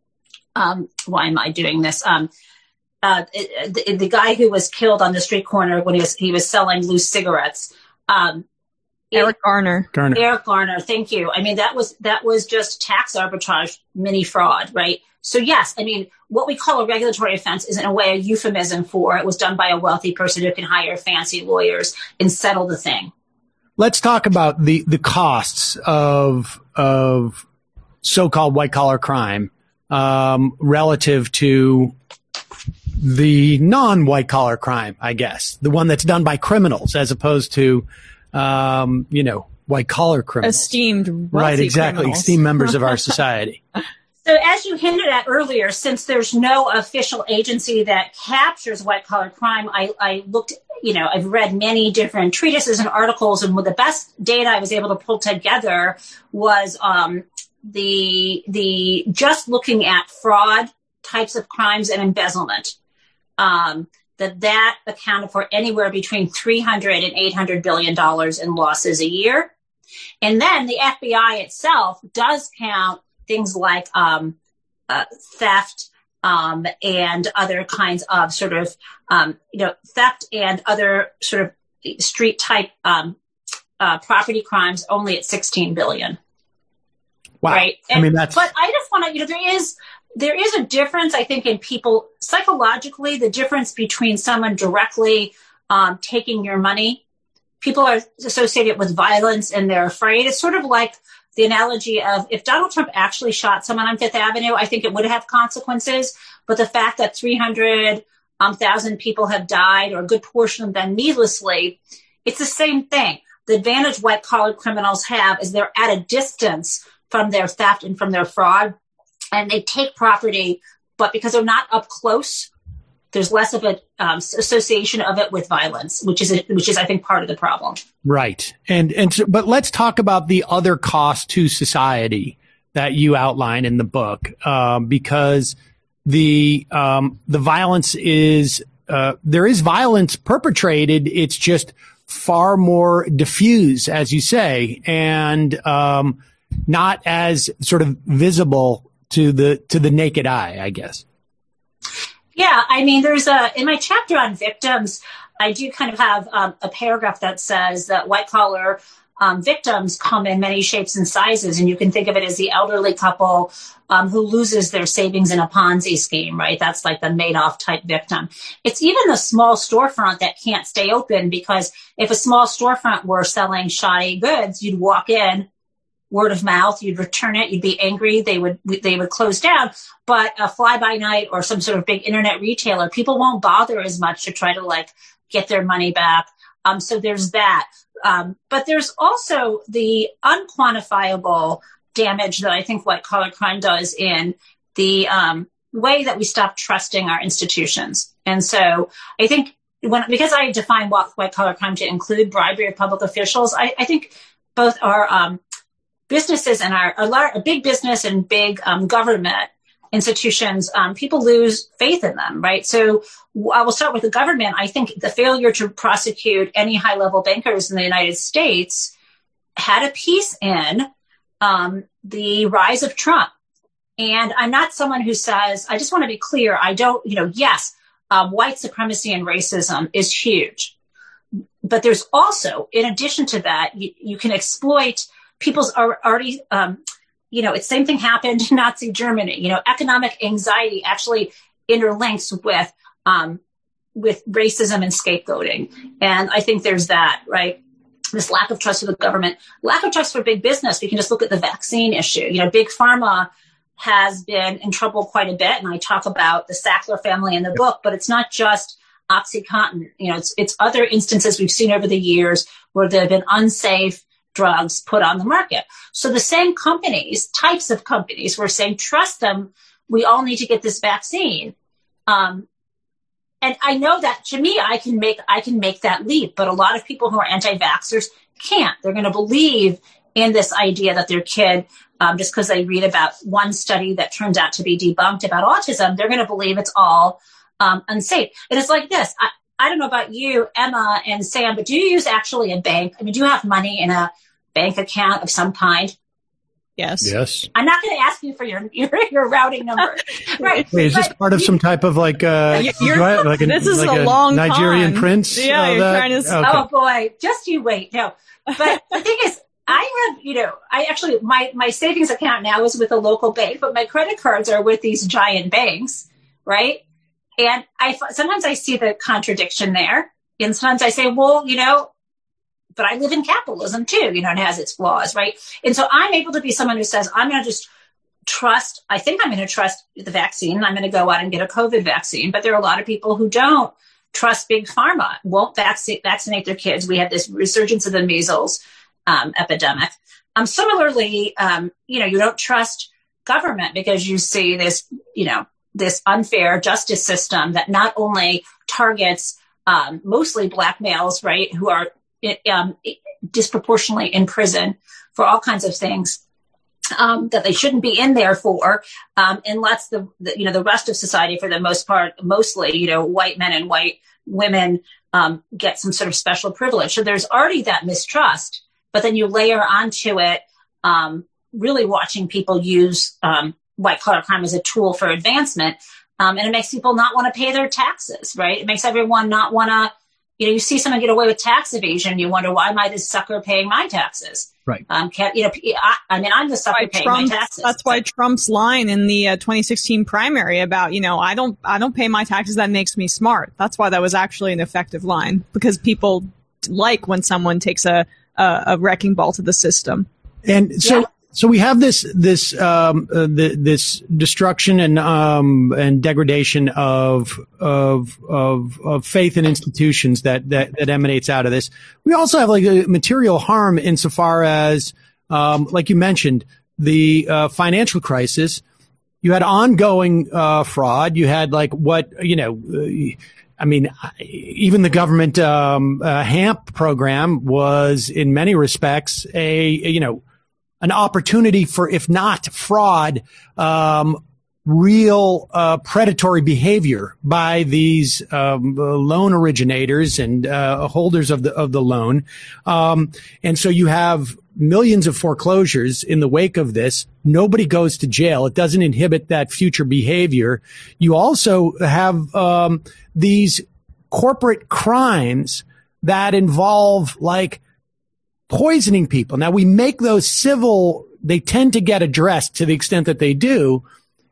um, why am I doing this? Um, uh, the, the guy who was killed on the street corner when he was he was selling loose cigarettes. Um, Eric Garner. Garner. Eric Garner. Thank you. I mean, that was, that was just tax arbitrage, mini fraud, right? So yes, I mean, what we call a regulatory offense is in a way a euphemism for it was done by a wealthy person who can hire fancy lawyers and settle the thing. Let's talk about the, the costs of, of so-called white collar crime, um, relative to the non-white collar crime, I guess, the one that's done by criminals as opposed to, um, you know, white collar criminals. Esteemed, right, exactly. Criminals. Esteemed members of our society. So as you hinted at earlier, since there's no official agency that captures white collar crime, I, I looked, you know, I've read many different treatises and articles, and with the best data I was able to pull together was, um, the, the, just looking at fraud types of crimes and embezzlement. Um, that that accounted for anywhere between three hundred and eight hundred billion dollars in losses a year. And then the F B I itself does count things like um, uh, theft um, and other kinds of sort of, um, you know, theft and other sort of street type um, uh, property crimes only at sixteen billion. Wow. Right. And, I mean, that's. But I just want to, you know, there is. There is a difference, I think, in people psychologically, the difference between someone directly um, taking your money. People are associated with violence and they're afraid. It's sort of like the analogy of if Donald Trump actually shot someone on Fifth Avenue, I think it would have consequences. But the fact that three hundred thousand people have died, or a good portion of them needlessly, it's the same thing. The advantage white-collar criminals have is they're at a distance from their theft and from their fraud, and they take property, but because they're not up close, there's less of an um, association of it with violence, which is, a, which is, I think, part of the problem. Right. And, and, so, but let's talk about the other cost to society that you outline in the book, uh, because the, um, the violence is, uh, there is violence perpetrated. It's just far more diffuse, as you say, and, um, not as sort of visible to the, to the naked eye, I guess. Yeah, I mean, there's a, in my chapter on victims, I do kind of have um, a paragraph that says that white collar um, victims come in many shapes and sizes. And you can think of it as the elderly couple um, who loses their savings in a Ponzi scheme, right? That's like the Madoff type victim. It's even the small storefront that can't stay open, because if a small storefront were selling shoddy goods, you'd walk in, word of mouth, you'd return it, you'd be angry, they would they would close down. But a fly-by-night or some sort of big internet retailer, people won't bother as much to try to like get their money back. Um, so there's that. Um, but there's also the unquantifiable damage that I think white-collar crime does in the um, way that we stop trusting our institutions. And so I think when because I define white-collar crime to include bribery of public officials, I, I think both are um, businesses and our a, large, a big business and big um, government institutions, um, people lose faith in them, right? So I will start with the government. I think the failure to prosecute any high-level bankers in the United States had a piece in um, the rise of Trump. And I'm not someone who says, I just want to be clear, I don't, you know, yes, um, white supremacy and racism is huge. But there's also, in addition to that, you, you can exploit people's are already, um, you know, it's same thing happened in Nazi Germany. You know, economic anxiety actually interlinks with um, with racism and scapegoating. And I think there's that, right? This lack of trust for the government, lack of trust for big business. We can just look at the vaccine issue. You know, big pharma has been in trouble quite a bit. And I talk about the Sackler family in the book, but it's not just OxyContin. You know, it's, it's other instances we've seen over the years where there have been unsafe drugs put on the market. So the same companies, types of companies, we're saying, trust them. We all need to get this vaccine. Um, and I know that to me, I can make, I can make that leap, but a lot of people who are anti-vaxxers can't. They're going to believe in this idea that their kid, um, just because they read about one study that turns out to be debunked about autism, they're going to believe it's all um, unsafe. And it's like this. I, I don't know about you, Emma and Sam, but do you use actually a bank? I mean, do you have money in a bank account of some kind? Yes. Yes. I'm not going to ask you for your your, your routing number. Right. Wait, is this but, part of some type of like, uh, You're, I, like a, this is like a, a long Nigerian con. prince? Yeah, uh, you're that? trying to. Okay. Oh boy, just you wait. No, but the thing is, I have, you know, I actually, my, my savings account now is with a local bank, but my credit cards are with these giant banks, right? And I sometimes I see the contradiction there. And sometimes I say, well, you know, but I live in capitalism too, you know, it has its flaws, right? And so I'm able to be someone who says, I'm going to just trust, I think I'm going to trust the vaccine, and I'm going to go out and get a COVID vaccine. But there are a lot of people who don't trust big pharma, won't vac- vaccinate their kids. We have this resurgence of the measles um, epidemic. Um, similarly, um, you know, you don't trust government because you see this, you know, this unfair justice system that not only targets um, mostly Black males, right, who are um, disproportionately in prison for all kinds of things um, that they shouldn't be in there for, um, and lets the, the, you know, the rest of society, for the most part, mostly, you know, white men and white women um, get some sort of special privilege. So there's already that mistrust, but then you layer onto it um, really watching people use um, white-collar crime as a tool for advancement. Um, and it makes people not want to pay their taxes, right? It makes everyone not want to, you know, you see someone get away with tax evasion, you wonder, why am I this sucker paying my taxes? Right. Um, can't, you know, I, I mean, I'm the sucker paying Trump, my taxes. That's why Trump's line in the uh, twenty sixteen primary about, you know, I don't, I don't pay my taxes. That makes me smart. That's why that was actually an effective line, because people like when someone takes a, a, a wrecking ball to the system. And so, Yeah. So we have this this um, uh, the, this destruction and um, and degradation of of of of faith in institutions that, that that emanates out of this. We also have like a material harm insofar as, um, like you mentioned, the uh, financial crisis. You had ongoing uh, fraud. You had like what you know. Uh, I mean, even the government um, uh, HAMP program was, in many respects, a you know. an opportunity for, if not fraud, um, real uh, predatory behavior by these um, loan originators and uh, holders of the of the loan, um, and so you have millions of foreclosures in the wake of this. Nobody goes to jail. It doesn't inhibit that future behavior. You also have um, these corporate crimes that involve like poisoning people. Now we make those civil, they tend to get addressed to the extent that they do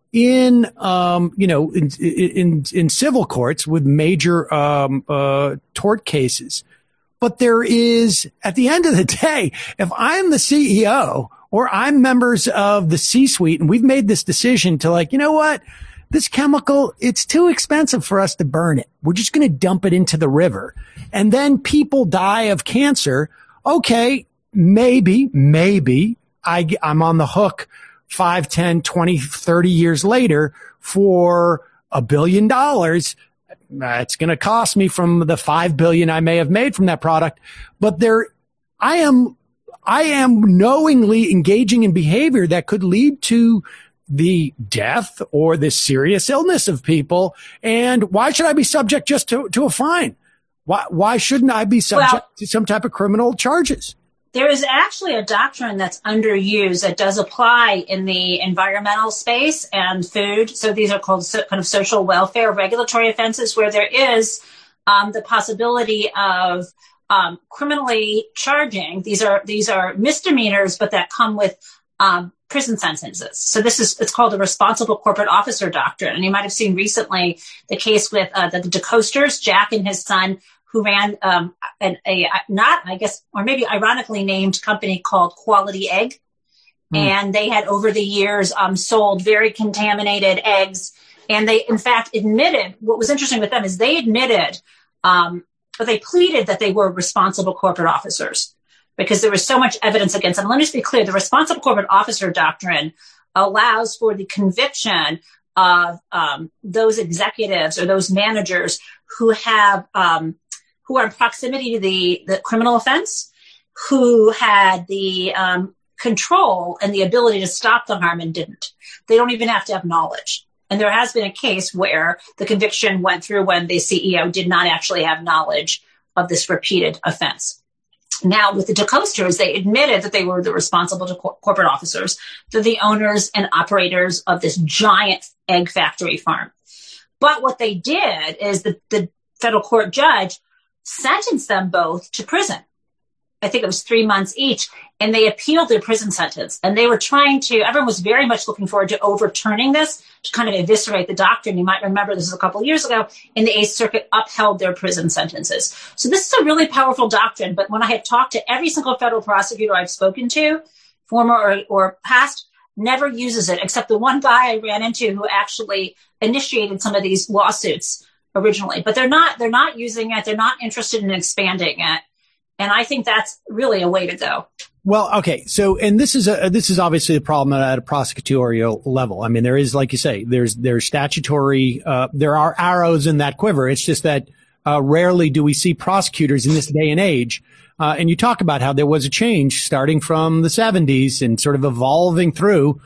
in, um, you know, in, in, in civil courts with major, um, uh, tort cases. But there is, at the end of the day, if I'm the C E O or I'm members of the C-suite and we've made this decision to like, you know what? This chemical, it's too expensive for us to burn it. We're just going to dump it into the river. And then people die of cancer. Okay, maybe, maybe I, I'm on the hook five, ten, twenty, thirty years later for a billion dollars. It's going to cost me from the five billion I may have made from that product. But there, I am, I am knowingly engaging in behavior that could lead to the death or the serious illness of people. And why should I be subject just to, to a fine? Why, why shouldn't I be subject well, to some type of criminal charges? There is actually a doctrine that's underused that does apply in the environmental space and food. So these are called so, kind of social welfare regulatory offenses, where there is um, the possibility of um, criminally charging. These are these are misdemeanors, but that come with um, prison sentences. So this is it's called the responsible corporate officer doctrine. And you might have seen recently the case with uh, the, the DeCoasters, Jack and his son, who ran um, an, a not, I guess, or maybe ironically named company called Quality Egg. Mm. And they had over the years um, sold very contaminated eggs. And they, in fact, admitted, what was interesting with them is they admitted, um, but they pleaded that they were responsible corporate officers because there was so much evidence against them. Let me just be clear. The responsible corporate officer doctrine allows for the conviction of um, those executives or those managers who have um, who are in proximity to the, the criminal offense, who had the um, control and the ability to stop the harm and didn't. They don't even have to have knowledge. And there has been a case where the conviction went through when the C E O did not actually have knowledge of this repeated offense. Now, with the DeCoasters, they admitted that they were the responsible to co- corporate officers. They're the owners and operators of this giant egg factory farm. But what they did is the, the federal court judge sentenced them both to prison. I think it was three months each, and they appealed their prison sentence. And they were trying to, everyone was very much looking forward to overturning this to kind of eviscerate the doctrine. You might remember this was a couple of years ago, and the Eighth Circuit upheld their prison sentences. So this is a really powerful doctrine. But when I have talked to every single federal prosecutor I've spoken to, former or, or past, never uses it, except the one guy I ran into who actually initiated some of these lawsuits originally. But they're not, they're not using it. They're not interested in expanding it. And I think that's really a way to go. Well, okay. So, and this is a, this is obviously a problem at a prosecutorial level. I mean, there is, like you say, there's, there's statutory, uh, there are arrows in that quiver. It's just that, uh, rarely do we see prosecutors in this day and age. Uh, and you talk about how there was a change starting from the seventies and sort of evolving through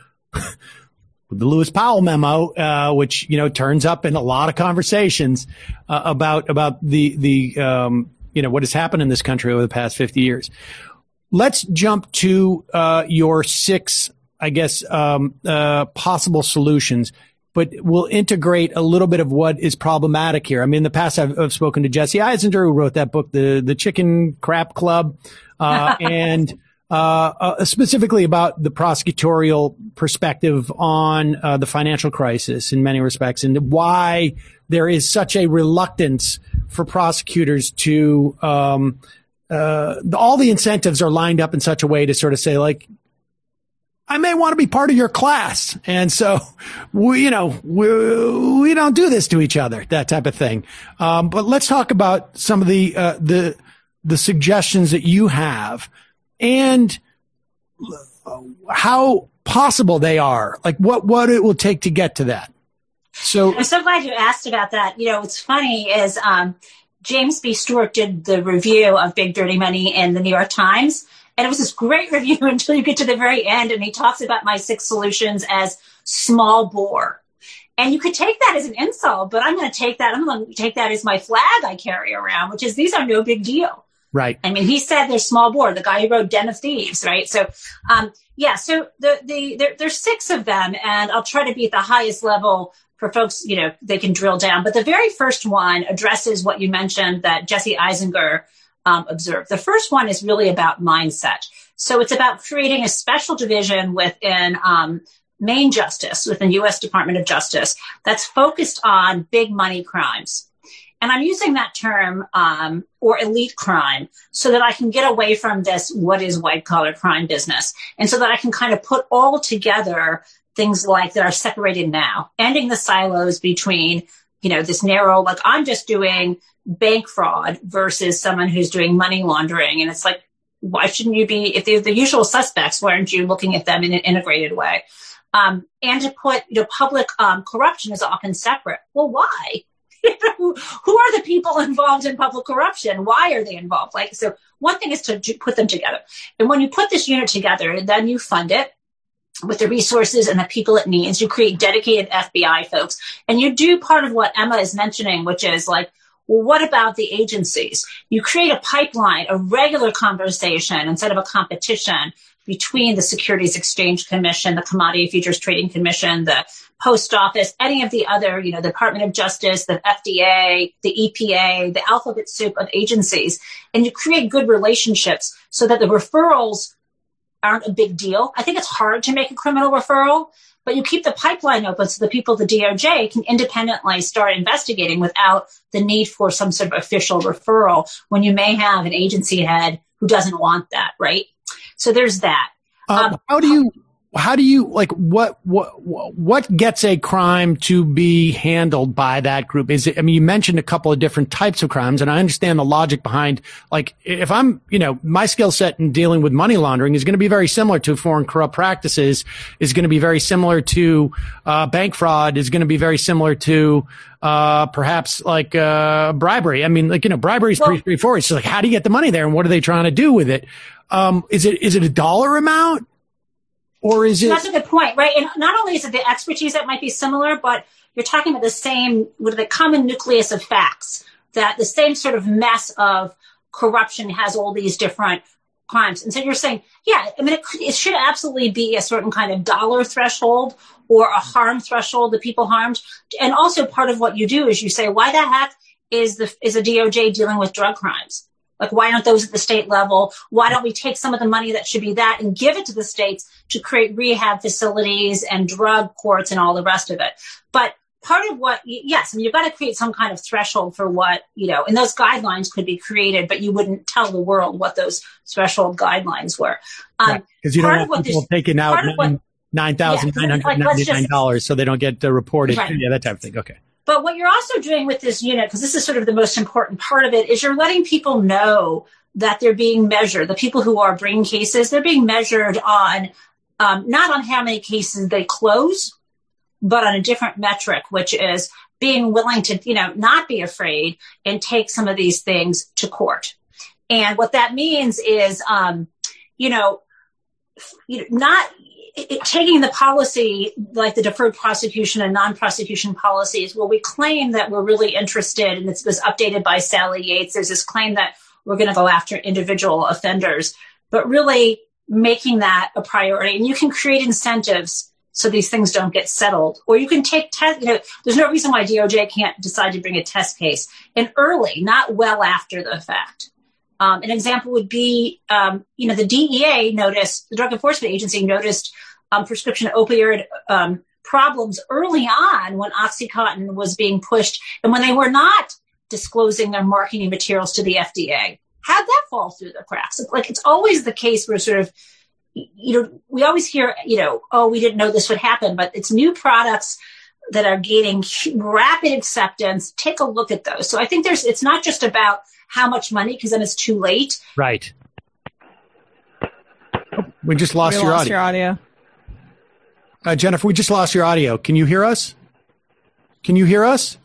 the Lewis Powell memo, uh, which, you know, turns up in a lot of conversations, uh, about, about the, the, um, you know, what has happened in this country over the past fifty years. Let's jump to, uh, your six, I guess, um, uh, possible solutions, but we'll integrate a little bit of what is problematic here. I mean, in the past, I've, I've spoken to Jesse Eisinger, who wrote that book, the, the Chicken Crap Club, uh, and, Uh, uh, specifically about the prosecutorial perspective on uh, the financial crisis in many respects, and why there is such a reluctance for prosecutors to um, uh, all the incentives are lined up in such a way to sort of say, like, I may want to be part of your class. And so we, you know, we, we don't do this to each other, that type of thing. Um, but let's talk about some of the, uh, the, the suggestions that you have and how possible they are, like what, what it will take to get to that. So I'm so glad you asked about that. You know, what's funny is, um, James B. Stewart did the review of Big Dirty Money in the New York Times. And it was this great review until you get to the very end. And he talks about my six solutions as small bore. And you could take that as an insult, but I'm going to take that. I'm going to take that as my flag I carry around, which is these are no big deal. Right. I mean, he said they're small bore, the guy who wrote Den of Thieves, right? So, um, yeah, so the, the, there, there's six of them, and I'll try to be at the highest level for folks, you know, they can drill down. But the very first one addresses what you mentioned that Jesse Eisinger um, observed. The first one is really about mindset. So it's about creating a special division within um, Main Justice, within U S Department of Justice, that's focused on big money crimes. And I'm using that term, um, or elite crime, so that I can get away from this, what is white collar crime business? And so that I can kind of put all together things like that are separated now, ending the silos between, you know, this narrow, like I'm just doing bank fraud versus someone who's doing money laundering. And it's like, why shouldn't you be, if they're the usual suspects, why aren't you looking at them in an integrated way? Um, and to put, you know, public um, corruption is often separate. Well, why? Who are the people involved in public corruption? Why are they involved? Like, so one thing is to put them together. And when you put this unit together, then you fund it with the resources and the people it needs. You create dedicated F B I folks. And you do part of what Emma is mentioning, which is like, well, what about the agencies? You create a pipeline, a regular conversation instead of a competition between the Securities Exchange Commission, the Commodity Futures Trading Commission, the Post Office, any of the other, you know, the Department of Justice, the F D A, the E P A, the alphabet soup of agencies. And you create good relationships so that the referrals aren't a big deal. I think it's hard to make a criminal referral, but you keep the pipeline open so the people at the D O J can independently start investigating without the need for some sort of official referral when you may have an agency head who doesn't want that, right? So there's that. Um, um, how do you, how do you, like, what, what, what gets a crime to be handled by that group? Is it, I mean, you mentioned a couple of different types of crimes, and I understand the logic behind, like, if I'm, you know, my skill set in dealing with money laundering is going to be very similar to foreign corrupt practices, is going to be very similar to, uh, bank fraud, is going to be very similar to, uh, perhaps like, uh, bribery. I mean, like, you know, bribery is well, pretty straightforward. It's like, how do you get the money there and what are they trying to do with it? Um, is it, is it a dollar amount? Or is it? That's a good point, right? And not only is it the expertise that might be similar, but you're talking about the same, with the common nucleus of facts, that the same sort of mess of corruption has all these different crimes. And so you're saying, yeah, I mean, it, it should absolutely be a certain kind of dollar threshold or a harm threshold, the people harmed. And also part of what you do is you say, why the heck is the, is a D O J dealing with drug crimes? Like, why aren't those at the state level? Why don't we take some of the money that should be that and give it to the states to create rehab facilities and drug courts and all the rest of it? But part of what, yes, I mean, you've got to create some kind of threshold for what, you know, and those guidelines could be created, but you wouldn't tell the world what those threshold guidelines were. Um, because you don't want people taking out nine thousand nine hundred ninety-nine dollars like, so they don't get uh, reported. Right. Yeah, that type of thing. Okay. But what you're also doing with this unit, because this is sort of the most important part of it, is you're letting people know that they're being measured. The people who are bringing cases, they're being measured on um, not on how many cases they close, but on a different metric, which is being willing to, you know, not be afraid and take some of these things to court. And what that means is, um, you know, you know, not it, taking the policy like the deferred prosecution and non-prosecution policies, where we claim that we're really interested, and this was updated by Sally Yates. There's this claim that we're going to go after individual offenders, but really making that a priority. And you can create incentives so these things don't get settled, or you can take test. You know, there's no reason why D O J can't decide to bring a test case in early, not well after the fact. Um, an example would be, um, you know, the D E A noticed, the Drug Enforcement Agency noticed um, prescription opioid um, problems early on when OxyContin was being pushed and when they were not disclosing their marketing materials to the F D A. How'd that fall through the cracks? Like, it's always the case where sort of you know, we always hear, you know, oh, we didn't know this would happen, but it's new products that are gaining rapid acceptance. Take a look at those. So I think there's, it's not just about how much money, because then it's too late. Right. Oh, we just lost, we your, lost audio. your audio. Uh, Jennifer, we just lost your audio. Can you hear us? Can you hear us?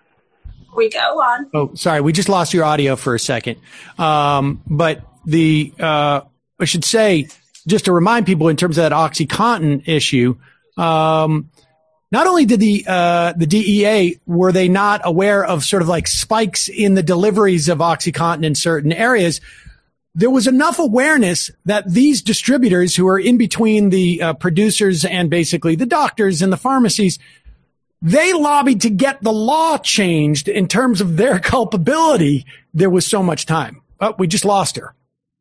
We go on. Oh, sorry. We just lost your audio for a second. Um, but the, uh, I should say, just to remind people in terms of that OxyContin issue, um, not only did the, uh, the D E A, were they not aware of sort of like spikes in the deliveries of OxyContin in certain areas, there was enough awareness that these distributors who are in between the uh, producers and basically the doctors and the pharmacies, they lobbied to get the law changed in terms of their culpability. There was so much time. Oh, we just lost her.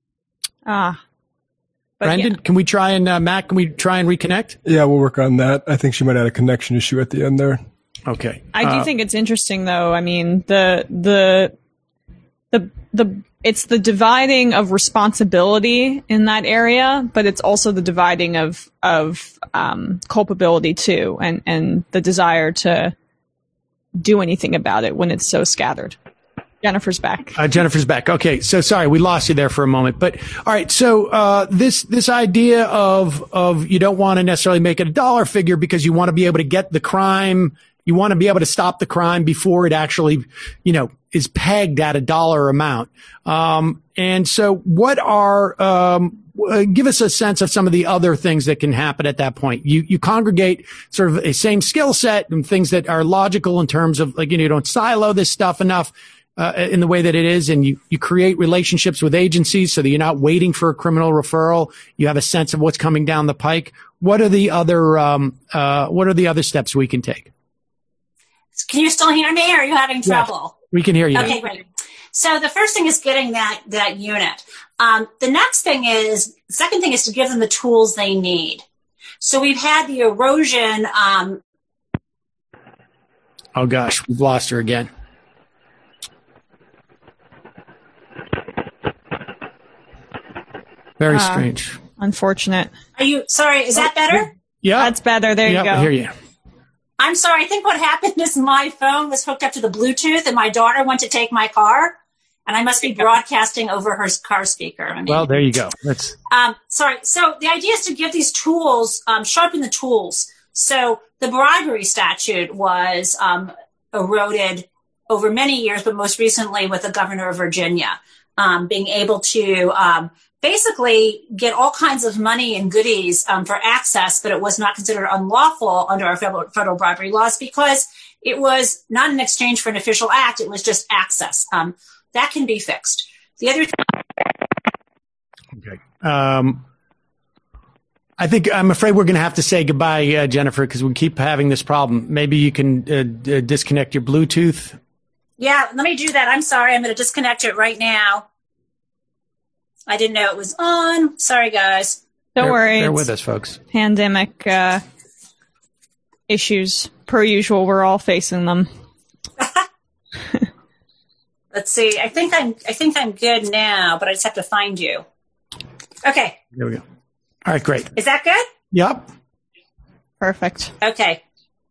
Ah. But Brendan, yeah. can we try and, uh, Matt, can we try and reconnect? Yeah, we'll work on that. I think she might have had a connection issue at the end there. Okay. I do Uh, think it's interesting, though. I mean, the the the the it's the dividing of responsibility in that area, but it's also the dividing of of um, culpability too, and and the desire to do anything about it when it's so scattered. Jennifer's back. Uh, Jennifer's back. Okay, so sorry, we lost you there for a moment. But all right, so uh, this this idea of of you don't want to necessarily make it a dollar figure because you want to be able to get the crime, you want to be able to stop the crime before it actually, you know, is pegged at a dollar amount. Um, and so, what are um, uh, give us a sense of some of the other things that can happen at that point. You you congregate sort of a same skill set and things that are logical in terms of like you know you don't silo this stuff enough. Uh, in the way that it is, and you, you create relationships with agencies so that you're not waiting for a criminal referral. You have a sense of what's coming down the pike. What are the other um, uh, what are the other steps we can take? Can you still hear me, or are you having trouble? Yeah, we can hear you. Okay, now. great. So the first thing is getting that that unit. Um, the next thing is, the second thing is to give them the tools they need. So we've had the erosion. Um, oh gosh, we've lost her again. Very Uh, strange. Unfortunate. Are you sorry? Is that better? Yeah, That's better. There yeah, you go. I hear you. I'm sorry. I think what happened is my phone was hooked up to the Bluetooth, and my daughter went to take my car, and I must be broadcasting over her car speaker. I mean, Well, there you go. That's um, sorry. So the idea is to give these tools, um, sharpen the tools. So the bribery statute was um, eroded over many years, but most recently with the governor of Virginia um, being able to um, basically get all kinds of money and goodies um, for access, but it was not considered unlawful under our federal, federal bribery laws because it was not in exchange for an official act. It was just access. Um, that can be fixed. The other okay. Um, I think I'm afraid we're going to have to say goodbye, uh, Jennifer, because we keep having this problem. Maybe you can uh, d- disconnect your Bluetooth. Yeah, let me do that. I'm sorry. I'm going to disconnect it right now. I didn't know it was on. Sorry, guys. Don't bear, worry. Bear it's with us, folks. Pandemic uh, issues, per usual. We're all facing them. Let's see. I think I'm. I think I'm good now, but I just have to find you. Okay. There we go. All right, great. Is that good? Yep. Perfect. Okay.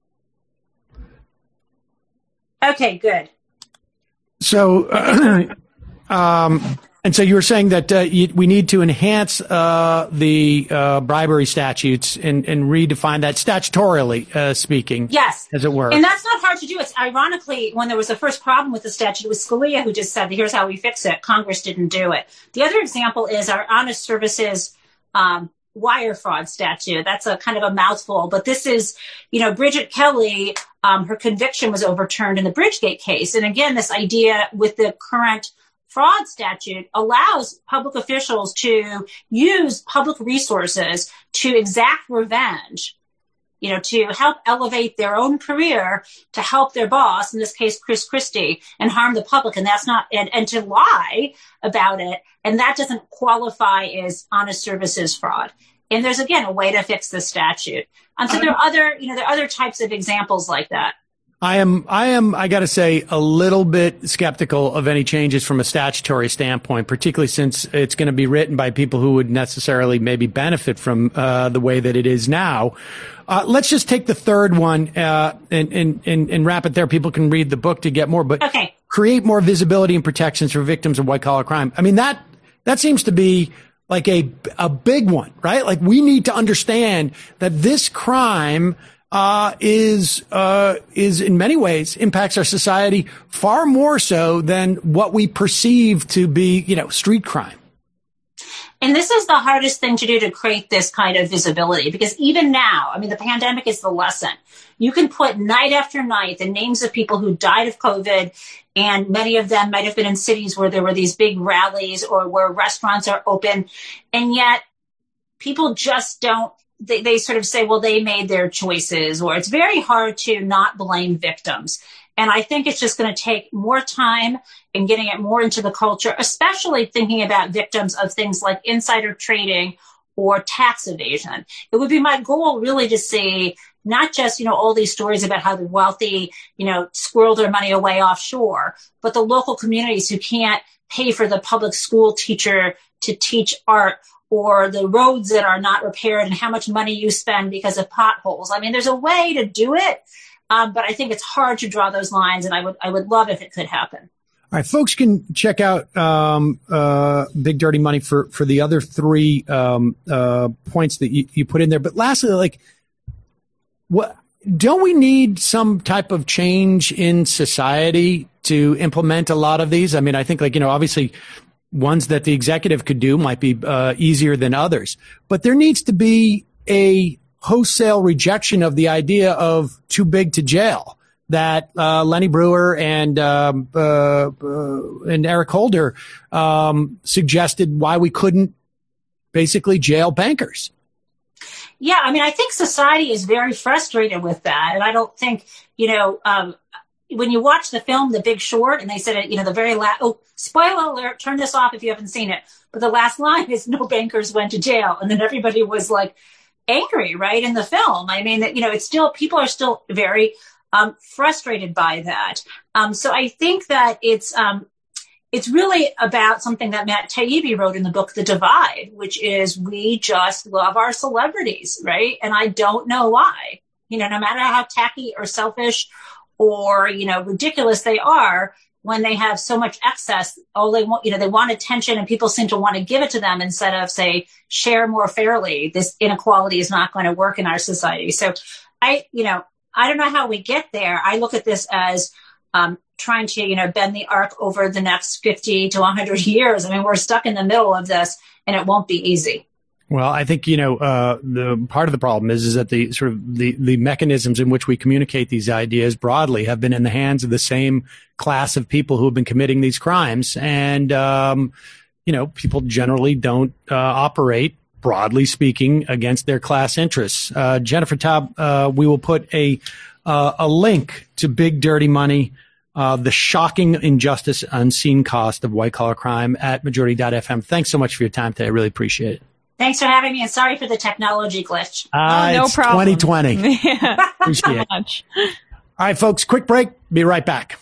Okay. Good. So, uh, um, and so you were saying that uh, you, we need to enhance uh, the uh, bribery statutes and, and redefine that statutorily uh, speaking. Yes. As it were. And that's not hard to do. It's ironically, when there was the first problem with the statute, it was Scalia who just said, here's how we fix it. Congress didn't do it. The other example is our honest services um, wire fraud statute. That's a kind of a mouthful, but this is, you know, Bridget Kelly, um, her conviction was overturned in the Bridgegate case. And again, this idea with the current fraud statute allows public officials to use public resources to exact revenge, you know, to help elevate their own career, to help their boss, in this case, Chris Christie, and harm the public. And that's not, and, and to lie about it. And that doesn't qualify as honest services fraud. And there's, again, a way to fix the statute. Um, so there are other, you know, there are other types of examples like that. I am, I am, I got to say, a little bit skeptical of any changes from a statutory standpoint, particularly since it's going to be written by people who would necessarily maybe benefit from uh, the way that it is now. Uh, let's just take the third one uh, and, and, and, and wrap it there. People can read the book to get more, but okay. Create more visibility and protections for victims of white collar crime. I mean, that that seems to be like a a big one, right? Like we need to understand that this crime Uh, is, uh, is in many ways impacts our society far more so than what we perceive to be, you know, street crime. And this is the hardest thing to do, to create this kind of visibility, because even now, I mean, the pandemic is the lesson. You can put night after night the names of people who died of COVID, and many of them might have been in cities where there were these big rallies or where restaurants are open. And yet people just don't, They, they sort of say, well, they made their choices, or it's very hard to not blame victims. And I think it's just going to take more time and getting it more into the culture, especially thinking about victims of things like insider trading or tax evasion. It would be my goal really to see not just, you know, all these stories about how the wealthy, you know, squirrel their money away offshore, but the local communities who can't pay for the public school teacher to teach art, or the roads that are not repaired and how much money you spend because of potholes. I mean, there's a way to do it, um, but I think it's hard to draw those lines, and I would I would love if it could happen. All right, folks can check out um, uh, Big Dirty Money for, for the other three um, uh, points that you, you put in there. But lastly, like, what don't we need some type of change in society to implement a lot of these? I mean, I think, like, you know, obviously, ones that the executive could do might be uh, easier than others. But there needs to be a wholesale rejection of the idea of too big to jail that uh, Lenny Brewer and um, uh, uh, and Eric Holder um, suggested why we couldn't basically jail bankers. Yeah, I mean, I think society is very frustrated with that. And I don't think, you know, um, when you watch the film, The Big Short, and they said, you know, the very last, oh, spoiler alert, turn this off if you haven't seen it. But the last line is no bankers went to jail. And then everybody was like angry, right, in the film. I mean, that, you know, it's still, people are still very um, frustrated by that. Um, so I think that it's, um, it's really about something that Matt Taibbi wrote in the book, The Divide, which is we just love our celebrities, right? And I don't know why. You know, no matter how tacky or selfish or, you know, ridiculous they are, when they have so much excess, oh, they want, you know, they want attention and people seem to want to give it to them instead of, say, share more fairly. This inequality is not going to work in our society. So I, you know, I don't know how we get there. I look at this as um, trying to, you know, bend the arc over the next fifty to one hundred years. I mean, we're stuck in the middle of this and it won't be easy. Well, I think, you know, uh, the part of the problem is, is that the sort of the, the mechanisms in which we communicate these ideas broadly have been in the hands of the same class of people who have been committing these crimes. And, um, you know, people generally don't uh, operate, broadly speaking, against their class interests. Uh, Jennifer Taub, uh, we will put a, uh, a link to Big Dirty Money, uh, the shocking injustice, unseen cost of white collar crime at majority dot f m. Thanks so much for your time today. I really appreciate it. Thanks for having me, and sorry for the technology glitch. Uh, oh, no it's problem. twenty twenty. Yeah. Appreciate it. All right, folks, quick break. Be right back.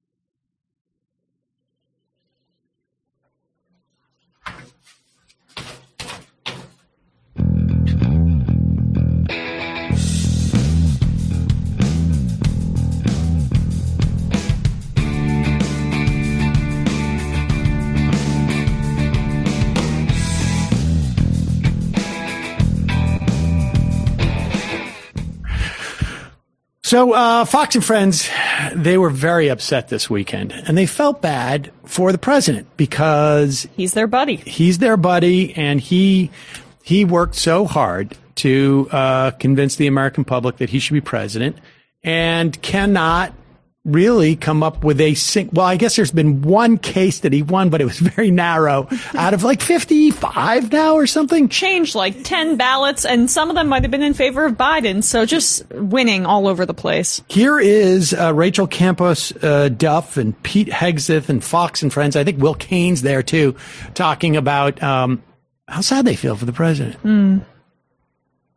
So uh, Fox and Friends, they were very upset this weekend, and they felt bad for the president because he's their buddy. He's their buddy, and he he worked so hard to uh, convince the American public that he should be president, and cannot really come up with a sing- well, I guess there's been one case that he won, but it was very narrow out of like fifty-five now or something. Changed like ten ballots, and some of them might have been in favor of Biden. So just winning all over the place. Here is uh, Rachel Campos uh, Duff and Pete Hegseth and Fox and Friends. I think Will Kane's there too, talking about um, how sad they feel for the president. Mm.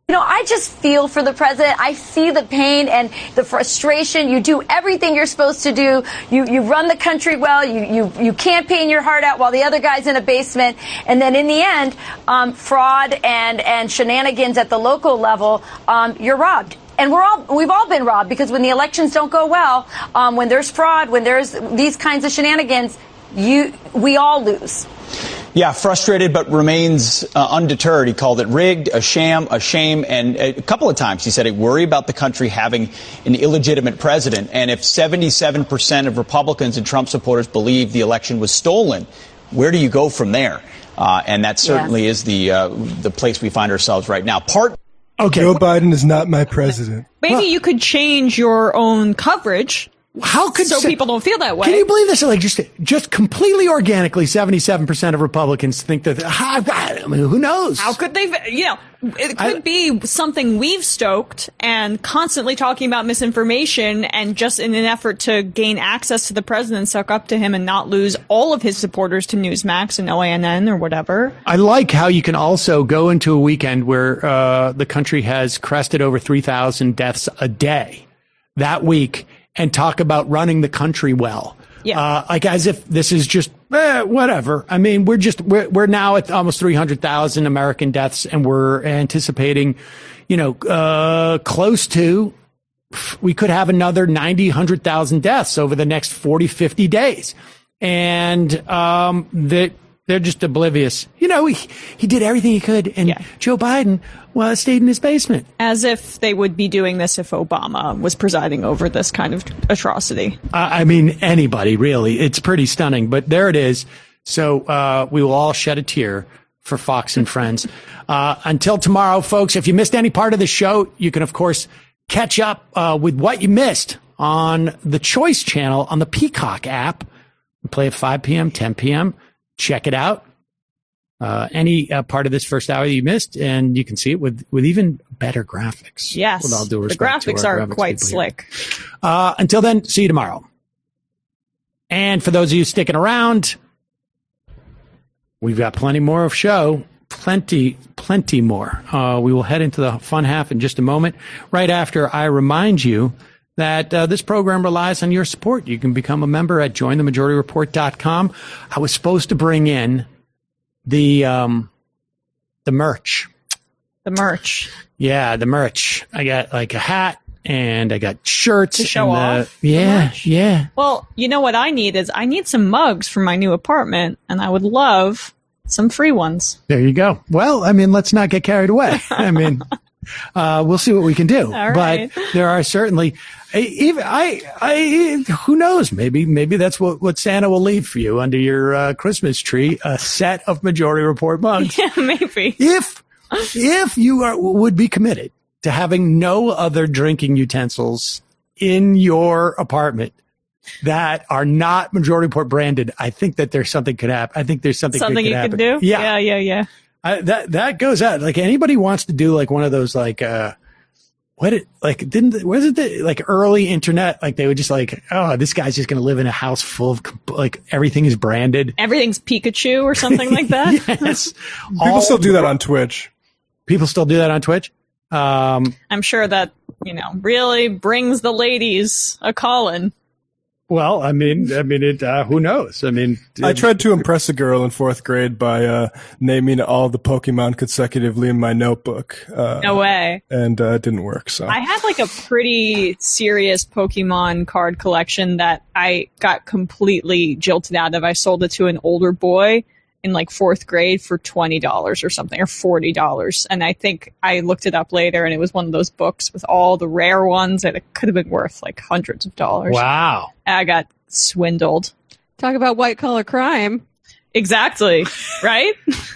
You know, I just feel for the president. I see the pain and the frustration. You do everything you're supposed to do. You you run the country well. You you you campaign your heart out while the other guy's in a basement. And then in the end, um, fraud and and shenanigans at the local level, um, you're robbed. And we're all we've all been robbed because when the elections don't go well, um, when there's fraud, when there's these kinds of shenanigans, you we all lose. Yeah, frustrated but remains uh, undeterred. He called it rigged, a sham, a shame, and a couple of times he said he worry about the country having an illegitimate president. And if seventy-seven percent of Republicans and Trump supporters believe the election was stolen, where do you go from there? Uh, and that certainly yes. is the uh, the place we find ourselves right now. Part. Okay, Joe Biden is not my president. Maybe well, you could change your own coverage. How could so se- people don't feel that way? Can you believe this? Like just just completely organically, seventy-seven percent of Republicans think that. I mean, who knows? How could they? You know, it could I, be something we've stoked and constantly talking about misinformation, and just in an effort to gain access to the president, suck up to him, and not lose all of his supporters to Newsmax and O A N N or whatever. I like how you can also go into a weekend where uh, the country has crested over three thousand deaths a day that week, and talk about running the country well. Yeah. Uh, like as if this is just, eh, whatever. I mean, we're just, we're, we're now at almost three hundred thousand American deaths, and we're anticipating, you know, uh, close to, we could have another ninety, one hundred thousand deaths over the next forty, fifty days. And, um, that, they're just oblivious. You know, he, he did everything he could, and yeah. Joe Biden, well, stayed in his basement. As if they would be doing this if Obama was presiding over this kind of atrocity. Uh, I mean, anybody, really. It's pretty stunning, but there it is. So uh, we will all shed a tear for Fox and Friends. Uh, until tomorrow, folks, if you missed any part of the show, you can, of course, catch up uh, with what you missed on the Choice channel on the Peacock app. We play at five p.m., ten p.m., check it out. Uh, any uh, part of this first hour you missed, and you can see it with, with even better graphics. Yes. With all due the graphics are graphics quite slick. Uh, until then, see you tomorrow. And for those of you sticking around, we've got plenty more of show. Plenty, plenty more. Uh, we will head into the fun half in just a moment. Right after I remind you that uh, this program relies on your support. You can become a member at join the majority report dot com. I was supposed to bring in the um, the merch. The merch. Yeah, the merch. I got like a hat, and I got shirts. To show and, off? Uh, yeah, yeah. Well, you know what I need is I need some mugs for my new apartment, and I would love some free ones. There you go. Well, I mean, let's not get carried away. I mean, uh, we'll see what we can do. All right. But there are certainly... I, even I, I, who knows? Maybe, maybe that's what, what Santa will leave for you under your uh, Christmas tree: a set of Majority Report mugs. Yeah, maybe. If, if you are would be committed to having no other drinking utensils in your apartment that are not Majority Report branded, I think that there's something could happen. I think there's something something could you happen. can do. Yeah, yeah, yeah, yeah. I, that that goes out. Like anybody wants to do like one of those like. uh What it like didn't wasn't it like early internet, like they would just like, oh, this guy's just gonna live in a house full of like everything is branded, everything's Pikachu or something like that. Yes. People All still do that on Twitch. People still do that on Twitch. Um, I'm sure that, you know, really brings the ladies a call-in. Well, I mean, I mean, it. Uh, who knows? I mean, I tried to impress a girl in fourth grade by uh, naming all the Pokemon consecutively in my notebook. Uh, no way. And uh, it didn't work. So I had like a pretty serious Pokemon card collection that I got completely jilted out of. I sold it to an older boy in like fourth grade for twenty dollars or something, or forty dollars. And I think I looked it up later, and it was one of those books with all the rare ones, and it could have been worth like hundreds of dollars. Wow. I got swindled. Talk about white collar crime. Exactly. Right?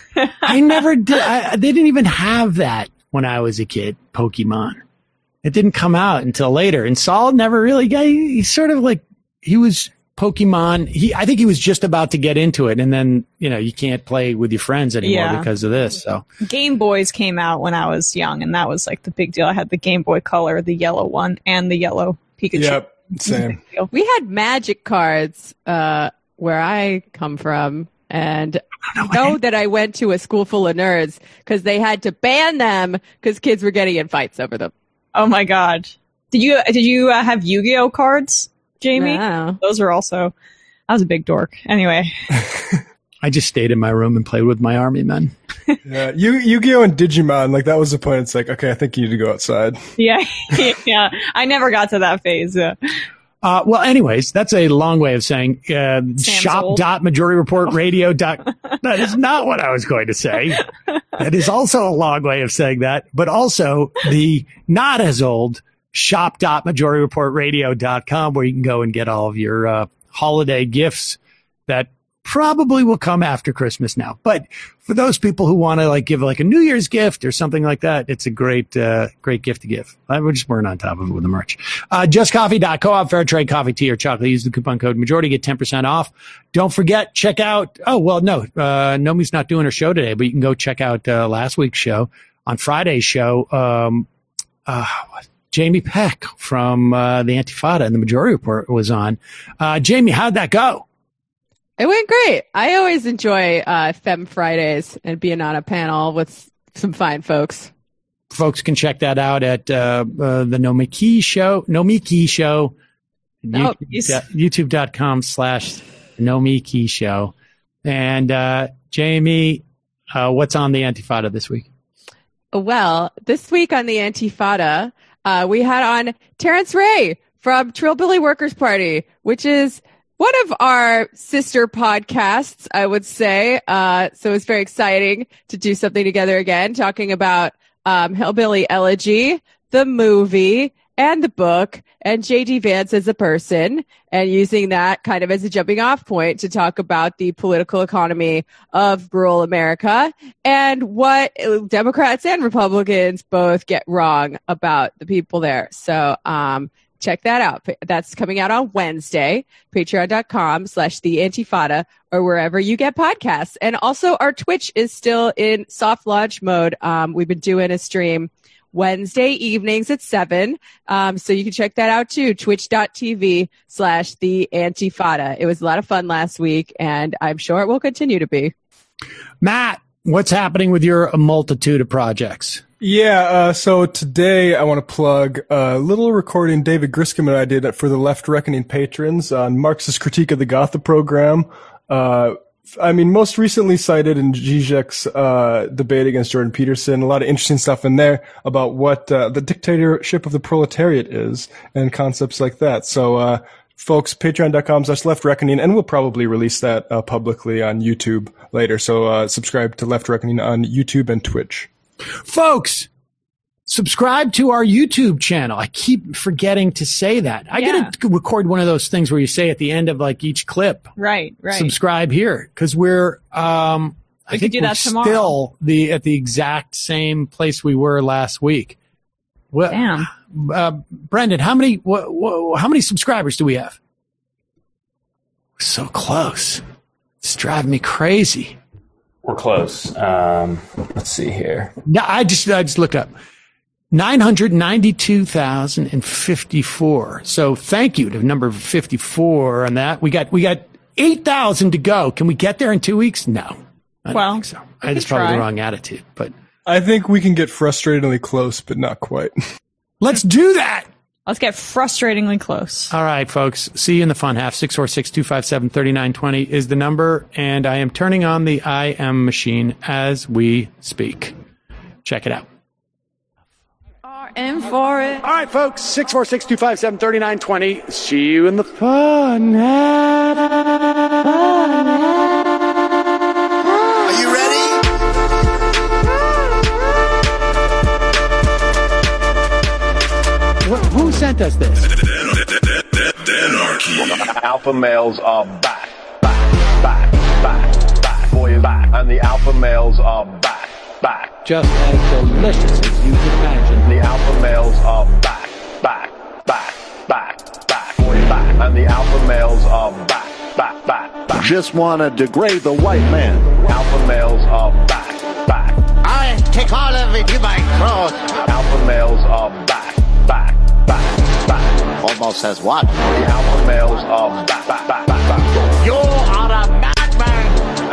I never did. I, they didn't even have that when I was a kid, Pokemon. It didn't come out until later. And Saul never really got, he, he sort of like, he was Pokemon. He, I think he was just about to get into it. And then, you know, you can't play with your friends anymore Yeah. because of this. So Game Boys came out when I was young, and that was like the big deal. I had the Game Boy Color, the yellow one, and the yellow Pikachu. Yep. Same. We had magic cards uh, where I come from, and know that I went to a school full of nerds because they had to ban them because kids were getting in fights over them. Oh my God. Did you, did you uh, have Yu-Gi-Oh cards, Jamie? No. Those were also, I was a big dork. Anyway. I just stayed in my room and played with my army men. Yeah, Yu- Yu-Gi-Oh and Digimon, like that was the point. It's like, okay, I think you need to go outside. Yeah. Yeah. I never got to that phase. Yeah. Uh, well, anyways, that's a long way of saying uh, shop dot majority report radio. That is not what I was going to say. That is also a long way of saying that, but also the not as old shop dot majority report radio dot com, where you can go and get all of your uh, holiday gifts that probably will come after Christmas now. But for those people who want to like give like a New Year's gift or something like that, it's a great, uh, great gift to give. I would just burn on top of it with the merch. Uh, just coffee dot coop, fair trade coffee, tea, or chocolate. Use the coupon code majority, get ten percent off. Don't forget, check out, oh, well, no, uh, Nomi's not doing her show today, but you can go check out, uh, last week's show. On Friday's show, um, uh, Jamie Peck from, uh, the Antifada and the Majority Report was on. Uh, Jamie, how'd that go? It went great. I always enjoy uh, Femme Fridays and being on a panel with some fine folks. Folks can check that out at uh, uh, the Nomiki Show. Nomiki Show. Oh, YouTube dot com slash Nomiki Show. And uh, Jamie, uh, what's on the Antifada this week? Well, this week on the Antifada, uh, we had on Terrence Ray from Trillbilly Workers Party, which is one of our sister podcasts, I would say. Uh, so it's very exciting to do something together again, talking about um, Hillbilly Elegy, the movie, and the book, and J D Vance as a person, and using that kind of as a jumping off point to talk about the political economy of rural America and what Democrats and Republicans both get wrong about the people there. So, um, check that out. That's coming out on Wednesday, patreon dot com slash the Antifada, or wherever you get podcasts. And also our Twitch is still in soft launch mode. Um, we've been doing a stream Wednesday evenings at seven. Um, so you can check that out too. Twitch dot t v slash the Antifada. It was a lot of fun last week, and I'm sure it will continue to be. Matt, what's happening with your multitude of projects? Yeah, uh, so today I want to plug a little recording David Griscom and I did for the Left Reckoning patrons on Marxist critique of the Gotha program. Uh, I mean, most recently cited in Zizek's uh, debate against Jordan Peterson, a lot of interesting stuff in there about what uh, the dictatorship of the proletariat is and concepts like that. So, uh, folks, patreon dot com slash Left Reckoning, and we'll probably release that uh, publicly on YouTube later. So uh, subscribe to Left Reckoning on YouTube and Twitch. Folks, subscribe to our YouTube channel. I keep forgetting to say that. I Yeah. got to record one of those things where you say at the end of like each clip, Right, right. subscribe here, because we're, um, I We could think do we're that tomorrow. still the at the exact same place we were last week. Well, Damn. uh, Brendan, how many wh- wh- how many subscribers do we have? So close. It's driving me crazy. We're close. Um, let's see here. Yeah, I just I just looked up nine hundred ninety-two thousand fifty-four. So thank you to number fifty-four on that. We got we got eight thousand to go. Can we get there in two weeks? No, I don't Well, think so. we That's could probably try. the wrong attitude. But I think we can get frustratingly close, but not quite. let's do that. Let's get frustratingly close. All right, folks. See you in the fun half. six four six, two five seven, three nine two zero is the number, and I am turning on the I M machine as we speak. Check it out. And for it. All right, folks, six four six, two five seven, three nine two zero. See you in the fun half. Are you ready? Wh- Who sent us this? Alpha males are back, back, back, back, back. Boy is back, and the alpha males are back, back. Just as delicious as you can imagine. The alpha males are back, back, back, back, back. Boy is back, and the alpha males are back, back, back, back. Just want to degrade the white man. Alpha males are back, back. I take all of it, you my cross. Alpha males are back, back, back, back. Almost says what? The alpha males are back, back, back, back, back. You are a madman.